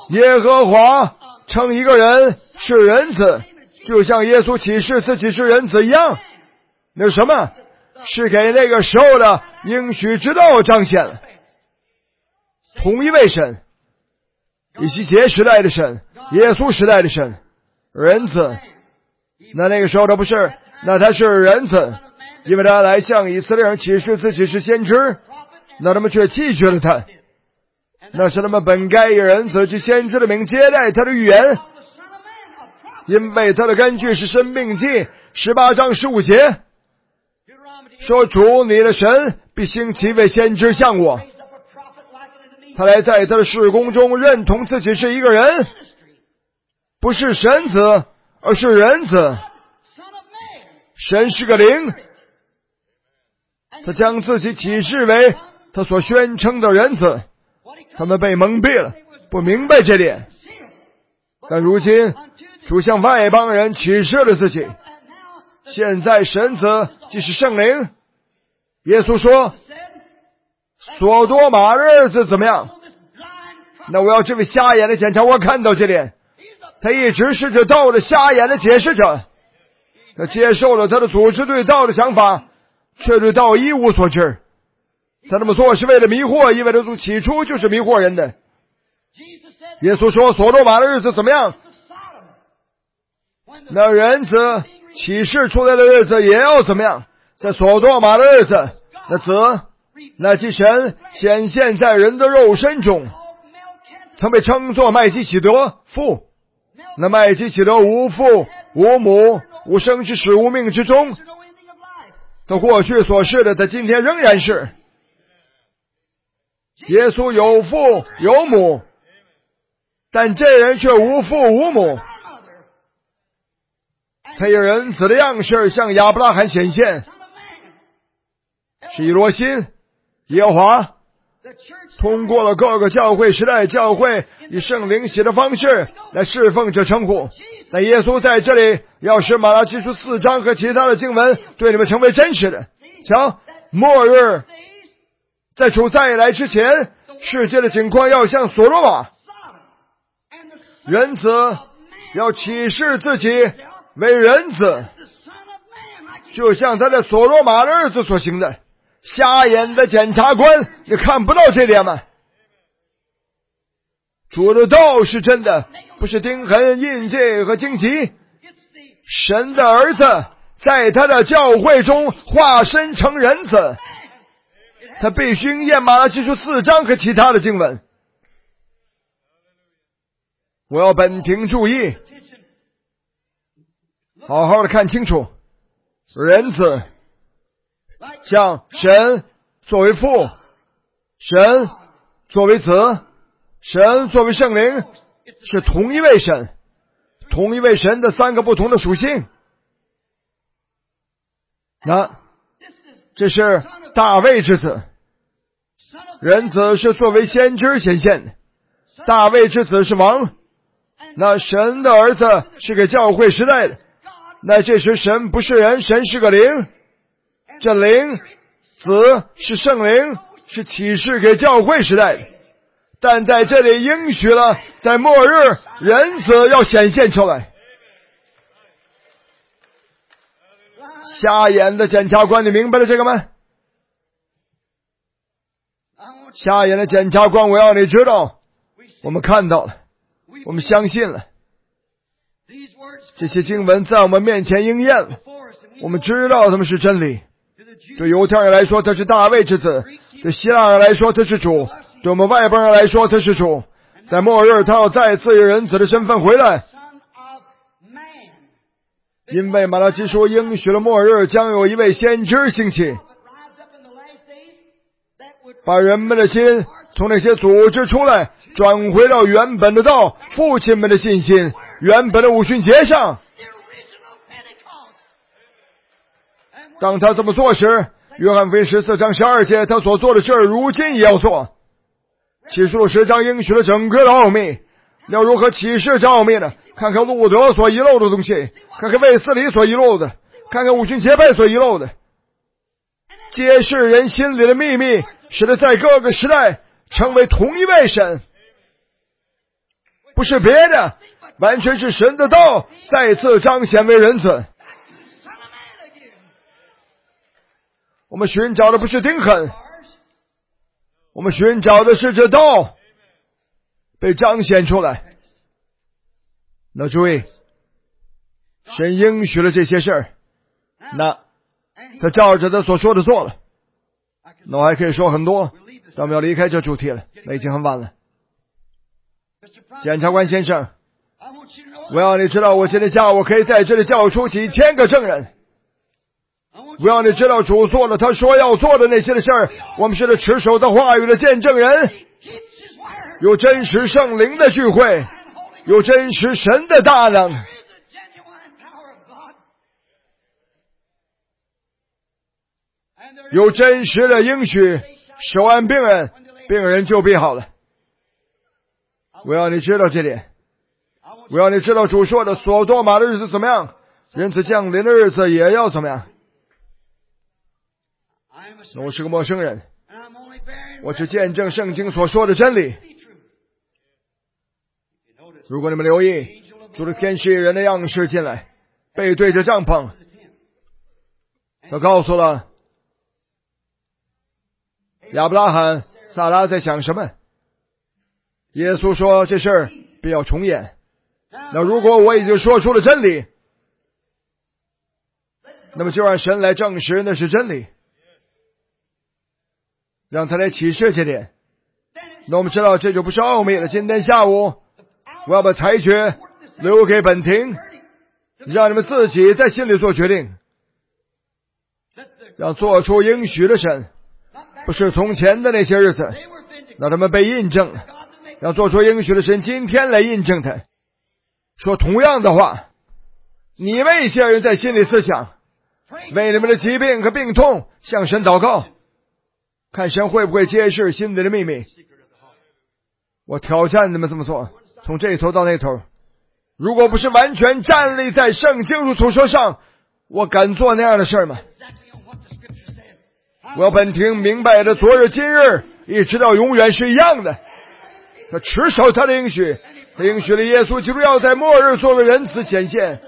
耶和华称一个人是人子，就像耶稣启示自己是人子一样。那什么？是给那个时候的应许之道彰显了。同一位神，以西结时代的神，耶稣时代的神，人子。那那个时候他不是，那他是人子，因为他来向以色列人启示自己是先知，那他们却弃绝了他。那是他们本该以人子及先知的名接待他的预言，因为他的根据是申命记十八章十五节，说主你的神必兴起一位先知像我，他来在他的事工中认同自己是一个人，不是神子，而是人子。神是个灵，他将自己启示为他所宣称的人子。他们被蒙蔽了，不明白这点。但如今主向外邦人启示了自己。现在神子即是圣灵。耶稣说索多玛的日子怎么样？那我要这位瞎眼的检察官看到这点。他一直是这道的瞎眼的解释者，他接受了他的组织对道的想法，却对道一无所知。他这么做是为了迷惑，因为他从起初就是迷惑人的。耶稣说索多玛的日子怎么样？那人子启示出来的日子也要怎么样？在索多玛的日子，那子，那即神显现在人的肉身中，曾被称作麦基洗德父。那麦基洗德无父无母无生之始无命之中，他过去所是的，他今天仍然是。耶稣有父有母，但这人却无父无母。他以人子的样式向亚伯拉罕显现，是以罗新耶和华通过了各个教会时代，教会以圣灵写的方式来侍奉这称呼。但耶稣在这里要使马拉基书四章和其他的经文对你们成为真实的。瞧，末日在主再来之前，世界的情况要像所罗玛，人子要启示自己为人子，就像他在所罗玛的日子所行的。瞎眼的检察官，你看不到这点吗？主的道是真的，不是钉痕、印记和荆棘。神的儿子在他的教会中化身成人子，他必须应验马拉基书四章和其他的经文。我要本庭注意，好好的看清楚，人子像神作为父，神作为子，神作为圣灵，是同一位神，同一位神的三个不同的属性。那这是大卫之子，人子是作为先知显现的，大卫之子是王，那神的儿子是给教会时代的。那这时神不是人，神是个灵，这灵子是圣灵，是启示给教会时代的。但在这里应许了，在末日人子要显现出来。瞎眼的检察官，你明白了这个吗？瞎眼的检察官，我要你知道，我们看到了，我们相信了，这些经文在我们面前应验了，我们知道他们是真理。对犹太人来说他是大卫之子，对希腊人来说他是主，对我们外邦人来说他是主。在末日他要再次以人子的身份回来，因为马拉基书应许了末日将有一位先知兴起，把人们的心从那些组织出来，转回到原本的道，父亲们的信心，原本的五旬节上。当他这么做时，约翰福音十四章十二节，他所做的事如今也要做。启示录十章应许了整个的奥秘，要如何启示这奥秘呢？看看路德所遗漏的东西，看看卫斯理所遗漏的，看看五旬节派所遗漏的，揭示人心里的秘密，使得在各个时代成为同一位神。 不是别的，完全是神的道再次彰显为人子。我们寻找的不是钉痕，我们寻找的是这道被彰显出来。那注意，神应许了这些事儿，那他照着他所说的做了。那我还可以说很多，但我们要离开这主题了，那已经很晚了。检察官先生，我要你知道，我今天下午可以在这里叫出几千个证人。我要你知道，主做了他说要做的那些的事儿，我们是他持守的话语的见证人。有真实圣灵的聚会，有真实神的大能。有真实的应许，手按病人，病人就病好了。我要你知道这点。我要你知道主说的所多玛的日子怎么样，人子降临的日子也要怎么样。我是个陌生人，我只见证圣经所说的真理。如果你们留意，主的天使人的样式进来，背对着帐篷，他告诉了亚伯拉罕、撒拉在想什么。耶稣说这事儿必要重演。那如果我已经说出了真理，那么就让神来证实那是真理，让他来启示这点。那我们知道这就不是奥秘了。今天下午我要把裁决留给本庭，让你们自己在心里做决定，让做出应许的神，不是从前的那些日子，让他们被印证了，让做出应许的神今天来印证他。说同样的话，你们一些人在心里思想，为你们的疾病和病痛向神祷告，看神会不会揭示心里的秘密。我挑战你们这么做，从这头到那头。如果不是完全站立在圣经如所说上，我敢做那样的事吗？我要本庭明白的，昨日今日一直到永远是一样的。他持守他的应许，他应许了耶稣基督要在末日作为仁慈显现。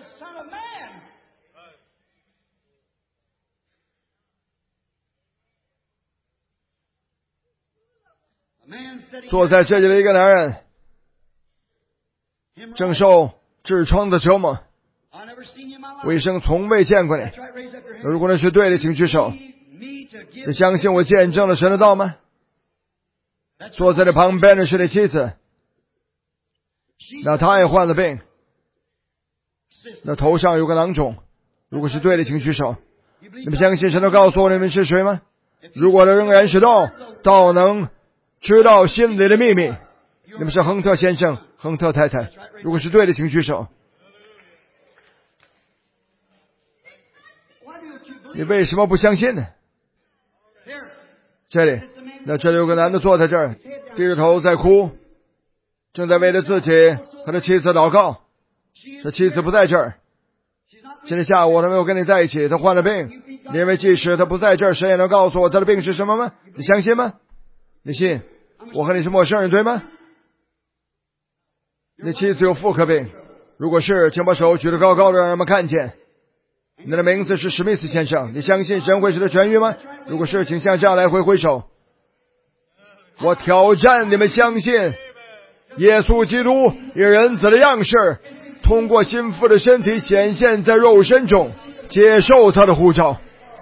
坐在这里的一个男人正受痔疮的折磨，我一生从未见过你。如果那是对的，请举手。你相信我见证了神的道吗？坐在这旁边的是你妻子，那她也患了病，那头上有个囊肿。如果是对的，请举手。你们相信神都告诉我你们是谁吗？如果他仍然是道，道能知道心里的秘密。你们是亨特先生、亨特太太。如果是对的，请举手。你为什么不相信呢？这里，那这里有个男的坐在这儿，低着头在哭，正在为了自己和他妻子祷告。他妻子不在这儿，今天下午他没有跟你在一起，他患了病。你认为即使他不在这儿，谁也能告诉我他的病是什么吗？你相信吗？你信？我和你是陌生人，对吗？你妻子有妇科病，如果是，请把手举得高高的，让人们看见。你的名字是史密斯先生，你相信神会使他痊愈吗？如果是，请向下来挥挥手。我挑战你们相信耶稣基督以人子的样式，通过心腹的身体显现在肉身中，接受他的呼召。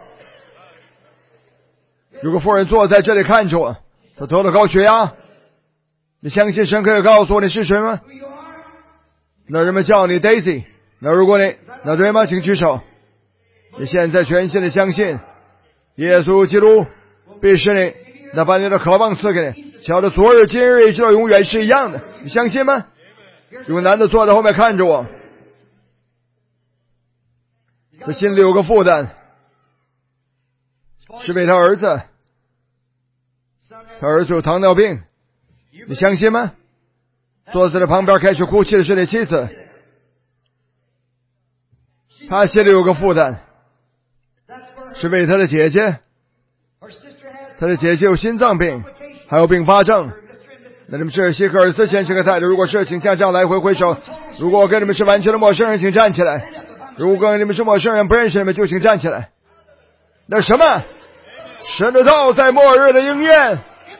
有个妇人坐在这里看着我，她得了高血压。你相信神可以告诉我你是谁吗？那人们叫你 Daisy， 那如果你那对吗？请举手。你现在全心的相信耶稣基督必是你，那把你的渴望赐给你，晓得昨日今日一直到永远是一样的。你相信吗？有个男的坐在后面看着我，他心里有个负担，是为他儿子，他儿子有糖尿病。你相信吗？坐在他旁边开始哭泣的是你妻子，他心里有个负担，是为他的姐姐，他的姐姐有心脏病，还有并发症， 那你们是希克尔斯先生和太太，如果是请向上来回挥手。如果我跟你们是完全的陌生人，请站起来。如果你们是陌生人，不认识你们，就请站起来。那什么？神的道在末日的应验。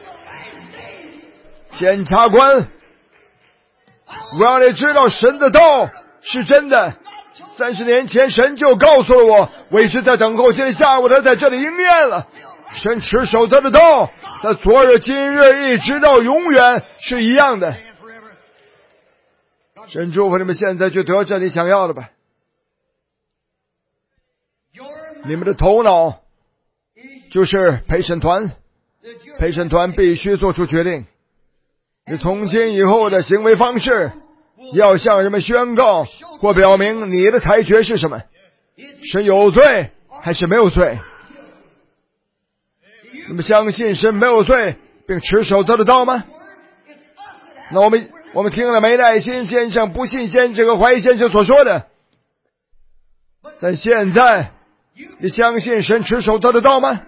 检察官，我让你知道神的道是真的。三十年前神就告诉了我，我一直在等候，今天下午他在这里应验了。神持守他的道，在昨日今日一直到永远是一样的。神祝福你们现在就得着你想要的吧。你们的头脑就是陪审团，陪审团必须做出决定。你从今以后的行为方式要向人们宣告或表明你的裁决是什么，神有罪还是没有罪。你们相信神没有罪并持守他的道吗？那我们我们听了梅耐心先生、不信先生和怀疑先生所说的，但现在你相信神持守他的道吗？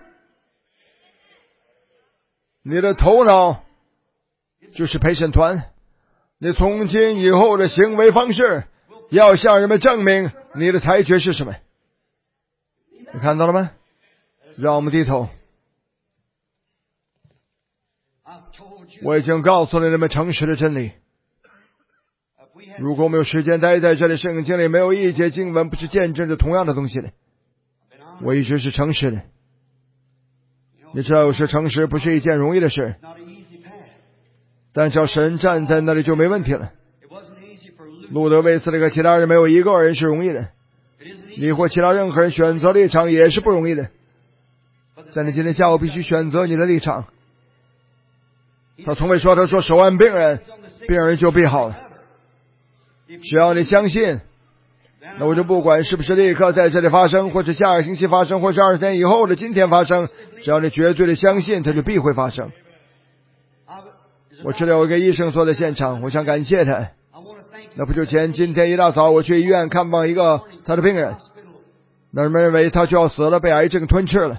你的头脑就是陪审团，你从今以后的行为方式要向人们证明你的裁决是什么。你看到了吗？让我们低头。我已经告诉了你们诚实的真理。如果我们有时间待在这里，圣经里没有一节经文不是见证着同样的东西的。我一直是诚实的。你知道有时诚实不是一件容易的事，但只要神站在那里就没问题了。路德、卫斯理和其他人没有一个人是容易的，你或其他任何人选择立场也是不容易的。但你今天下午必须选择你的立场。他从未说他说手按病人，病人就必好了。只要你相信，那我就不管是不是立刻在这里发生，或者下个星期发生，或是二十天以后的今天发生，只要你绝对的相信，它就必会发生。我知道有一个医生坐在现场，我想感谢他。那不久前今天一大早我去医院看望一个他的病人，那人们认为他就要死了，被癌症吞噬了。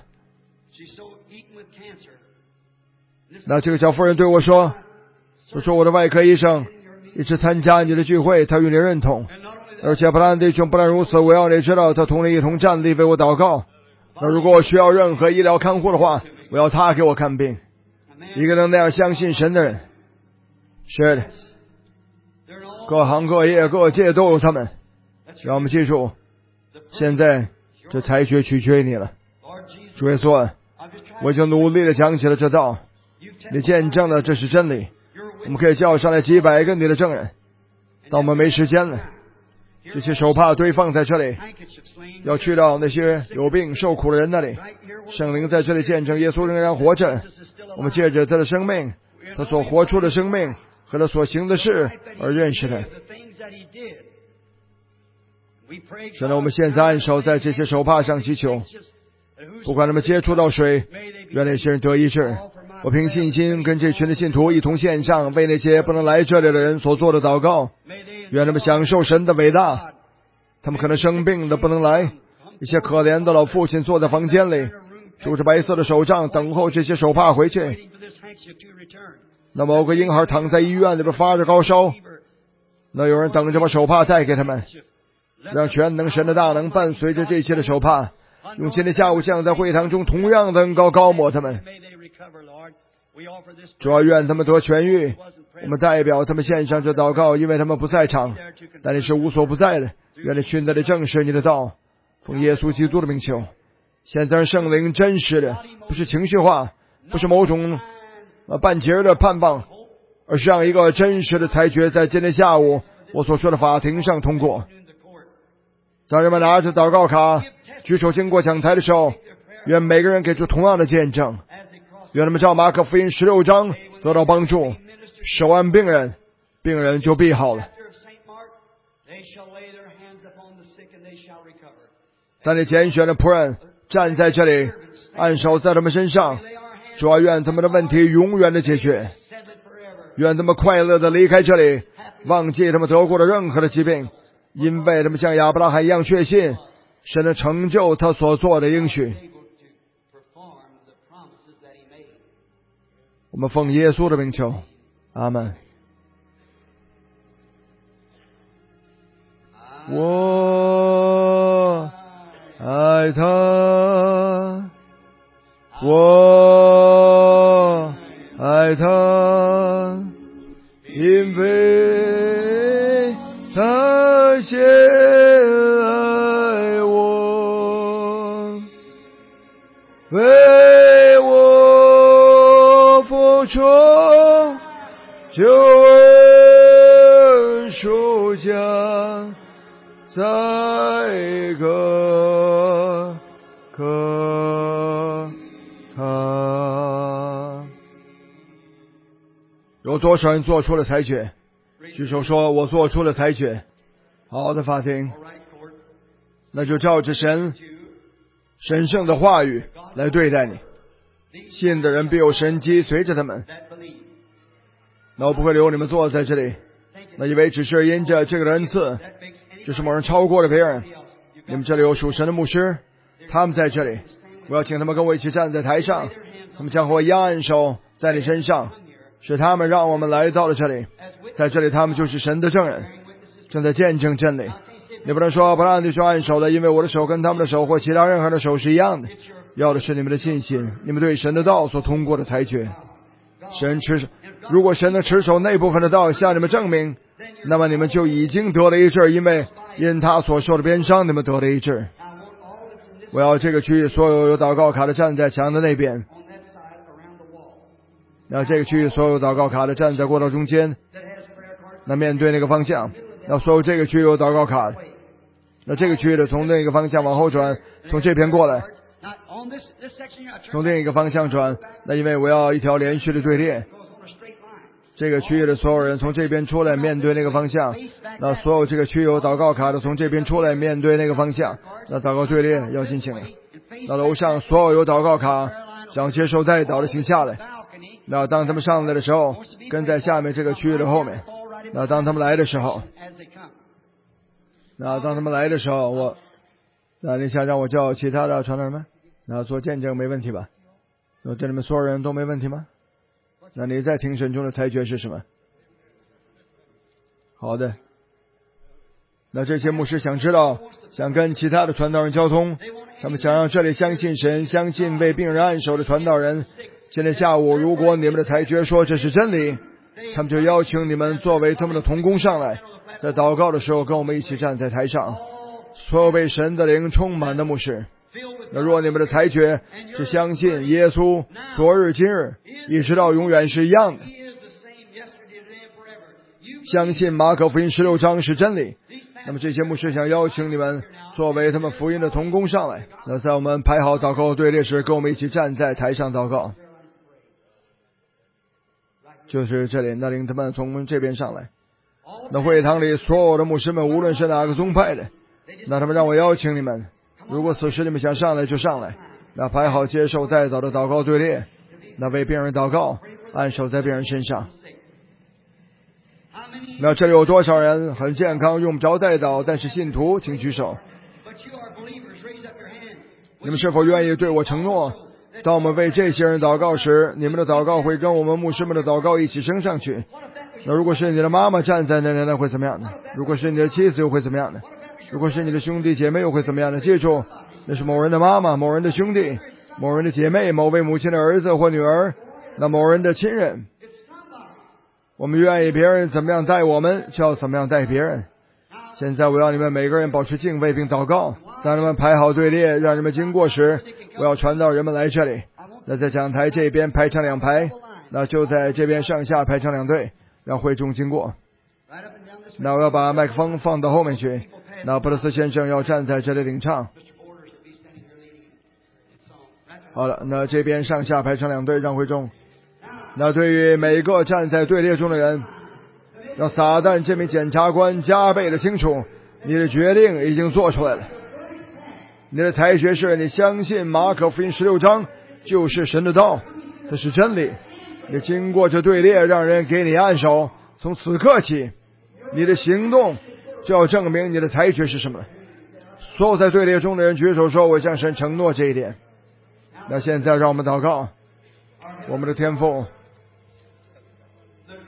那这个小妇人对我说，我说我的外科医生一直参加你的聚会，他与你认同，而且不但弟兄不但如此，我要你知道他同你一同站立为我祷告。那如果我需要任何医疗看护的话，我要他给我看病。一个能那样相信神的人，是的，各行各业各界都有他们。让我们记住，现在这裁决取决于你了。主耶稣，我已经努力地讲起了这道，你见证了这是真理。我们可以叫上来几百个你的证人，但我们没时间了。这些手帕堆放在这里，要去到那些有病受苦的人那里。圣灵在这里见证耶稣仍然活着，我们借着他的生命，他所活出的生命和他所行的事而认识他。神啊，我们现在按手在这些手帕上祈求，不管他们接触到谁，愿那些人得医治。我凭信心跟这群的信徒一同献上为那些不能来这里的人所做的祷告，愿他们享受神的伟大。他们可能生病的不能来，一些可怜的老父亲坐在房间里，拄着白色的手杖等候这些手帕回去。那某个婴孩躺在医院里边发着高烧，那有人等着把手帕带给他们，让全能神的大能伴随着这些的手帕，用今天下午像在会堂中同样的恩膏膏抹他们。主要愿他们得痊愈。我们代表他们献上这祷告，因为他们不在场，但你是无所不在的。愿你训在的正是你的道，奉耶稣基督的名求。现在圣灵真实的，不是情绪化，不是某种呃半截的盼望，而是让一个真实的裁决在今天下午我所说的法庭上通过。当人们拿着祷告卡举手经过讲台的时候，愿每个人给出同样的见证。愿他们照马可福音十六章得到帮助，手按病人，病人就必好了。但你拣选的仆人站在这里，按手在他们身上，主要愿他们的问题永远的解决，愿他们快乐的离开这里，忘记他们得过的任何的疾病，因为他们像亚伯拉罕一样确信神的成就他所做的应许。我们奉耶稣的名求， 阿们。我爱他，我爱他，因为他先爱我，为我付出救恩赎价，在可可他。有多少人做出了裁决？举手说我做出了裁决。好的，法庭，那就照着神神圣的话语来对待你。信的人必有神迹随着他们。那我不会留你们坐在这里，那以为只是因着这个恩赐，就是某人超过了别人。你们这里有属神的牧师，他们在这里，我要请他们跟我一起站在台上，他们将会一按手在你身上，是他们让我们来到了这里，在这里他们就是神的证人，正在见证真理。你不能说不让你去按手的，因为我的手跟他们的手或其他任何的手是一样的，要的是你们的信心，你们对神的道所通过的裁决。神持如果神能持守那部分的道向你们证明，那么你们就已经得了一治，因为因他所受的鞭伤你们得了一治。我要这个区域所有有祷告卡的站在墙的那边，那这个区域所有祷告卡的站在过道中间，那面对那个方向，那所有这个区域有祷告卡的，那这个区域的从那个方向往后转，从这边过来，从另一个方向转，那因为我要一条连续的队列。这个区域的所有人从这边出来面对那个方向，那所有这个区域有祷告卡的从这边出来面对那个方向，那祷告队列要进行了。那楼上所有有祷告卡想接受代祷的请下来，那当他们上来的时候跟在下面这个区域的后面，那当他们来的时候，那当他们来的时候，我那你想让我叫其他的传道人吗？那做见证没问题吧？那这里面所有人都没问题吗？那你在庭审中的裁决是什么？好的。那这些牧师想知道，想跟其他的传道人交通，他们想让这里相信神，相信为病人按手的传道人。今天下午如果你们的裁决说这是真理，他们就邀请你们作为他们的同工上来，在祷告的时候跟我们一起站在台上。所有被神的灵充满的牧师，那若你们的裁决是相信耶稣昨日今日一直到永远是一样的，相信马可福音十六章是真理，那么这些牧师想邀请你们作为他们福音的同工上来，那在我们排好祷告队列时跟我们一起站在台上祷告。就是这里，那领他们从这边上来。那会堂里所有的牧师们无论是哪个宗派的，那他们让我邀请你们，如果此时你们想上来就上来，那排好接受代祷的祷告队列，那为病人祷告，按手在病人身上。那这里有多少人很健康用不着代祷，但是信徒请举手。你们是否愿意对我承诺，当我们为这些人祷告时，你们的祷告会跟我们牧师们的祷告一起升上去？那如果是你的妈妈站在那里，那会怎么样呢？如果是你的妻子又会怎么样呢？如果是你的兄弟姐妹又会怎么样呢？记住，那是某人的妈妈，某人的兄弟，某人的姐妹，某位母亲的儿子或女儿，那某人的亲人。我们愿意别人怎么样待我们，就要怎么样待别人。现在我要你们每个人保持敬畏并祷告，当你们排好队列让人们经过时，我要传到人们来这里。那在讲台这边排成两排，那就在这边上下排成两队，让会众经过。那我要把麦克风放到后面去，那布勒斯先生要站在这里领唱。好了，那这边上下排成两队，让会众。那对于每个站在队列中的人，让撒旦这名检察官加倍的清楚，你的决定已经做出来了。你的裁决是你相信马可福音十六章就是神的道，这是真理。你经过这队列让人给你按手，从此刻起你的行动就要证明你的裁决是什么了。所有在队列中的人举手说，我向神承诺这一点。那现在让我们祷告。我们的天父，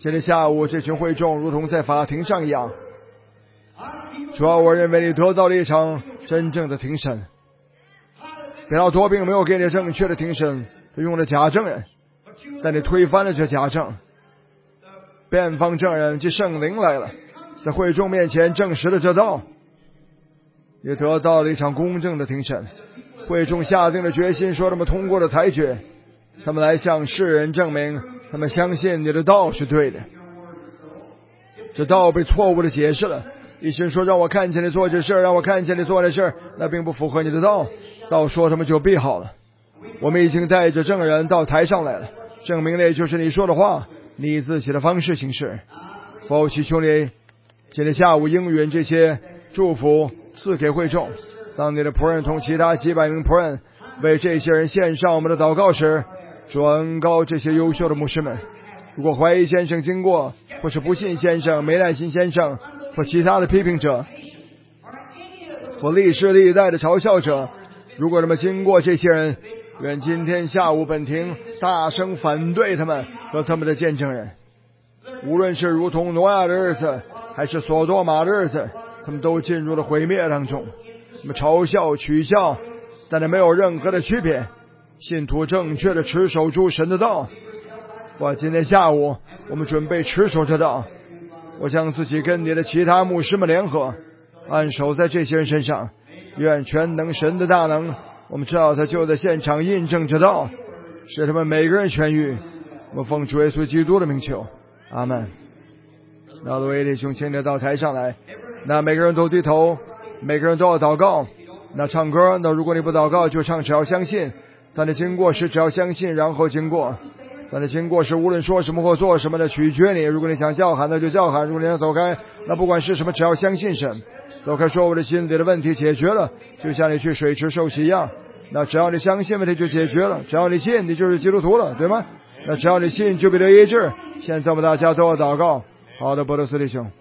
今天下午这群会众如同在法庭上一样，主要我认为你得到了一场真正的庭审。比拉多并没有给你正确的庭审，他用了假证人，但你推翻了这假证。辩方证人即圣灵来了，在会众面前证实了这道，也得到了一场公正的庭审。会众下定了决心，说他们通过了裁决，他们来向世人证明他们相信你的道是对的。这道被错误的解释了，一群说让我看见你做这事，让我看见你做这事，那并不符合你的道，道说什么就必好了。我们已经带着证人到台上来了，证明那就是你说的话，你自己的方式行事。父祈求你今天下午应允这些祝福赐给会众。当你的仆人同其他几百名仆人为这些人献上我们的祷告时，主恩膏这些优秀的牧师们。如果怀疑先生经过，或是不信先生、没耐心先生，或其他的批评者，或历世历代的嘲笑者，如果他们经过这些人，愿今天下午本庭大声反对他们和他们的见证人。无论是如同挪亚的日子，还是索多玛的日子，他们都进入了毁灭当中。他们嘲笑、取笑，但那没有任何的区别。信徒正确的持守住神的道。我今天下午我们准备持守这道，我将自己跟你的其他牧师们联合，按手在这些人身上。愿全能神的大能，我们知道他就在现场印证这道，使他们每个人痊愈。我们奉主耶稣基督的名求，阿们。那罗威弟兄请你到台上来，那每个人都低头，每个人都要祷告。那唱歌，那如果你不祷告就唱只要相信，但是经过是只要相信然后经过，但是经过是无论说什么或做什么的取决你。如果你想叫喊那就叫喊，如果你想走开，那不管是什么只要相信神。走开说我的心里的问题解决了，就像你去水池受洗一样，那只要你相信问题就解决了，只要你信你就是基督徒了，对吗？那只要你信就必得医治。现在我们大家都要祷告。好的，波多斯弟兄，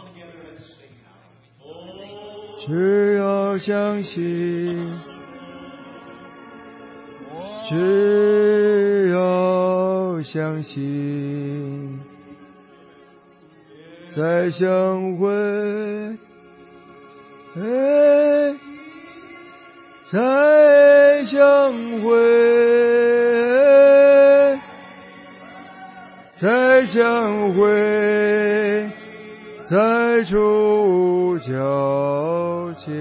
只要相信，只要相信，再相会，哎，再相会，再相会，在主脚前，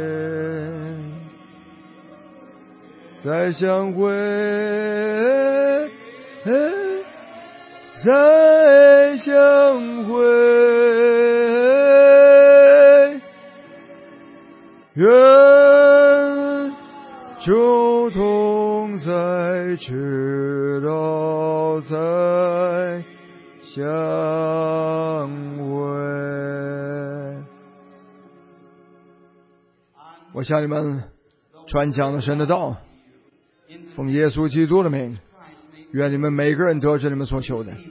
再相会，再相会，愿主同在，直到再相会。我向你们传讲了神的道，奉耶稣基督的名，愿你们每个人得着你们所求的。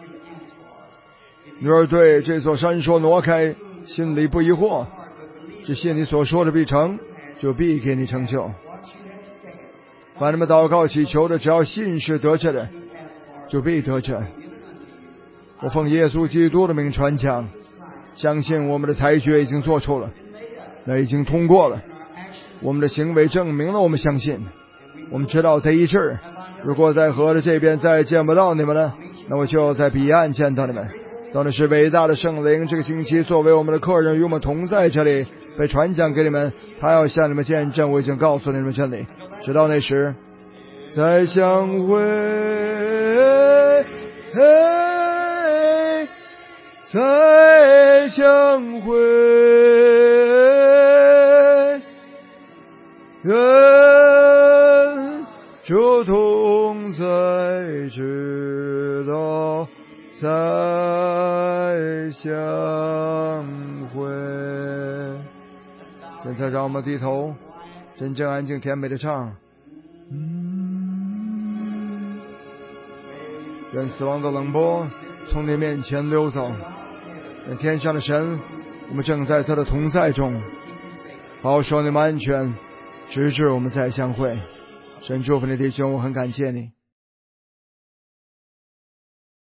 女儿对这座山说挪开，心里不疑惑，只信你所说的必成，就必给你成就。凡你们祷告祈求的，只要信是得着的，就必得着。我奉耶稣基督的名传讲，相信我们的裁决已经做出了，那已经通过了。我们的行为证明了我们相信。我们知道这一阵，如果在河的这边再见不到你们了，那我就在彼岸见到你们。到那是伟大的圣灵，这个星期作为我们的客人与我们同在这里，被传讲给你们，他要向你们见证我已经告诉你们真理。直到那时再相会，再相会，愿主同在，直到再相会。现在让我们低头，真正安静甜美的唱。嗯，愿死亡的冷波从你面前溜走，愿天上的神，我们正在他的同在中，保守你们安全，直至我们再相会。神祝福你弟兄，我很感谢你。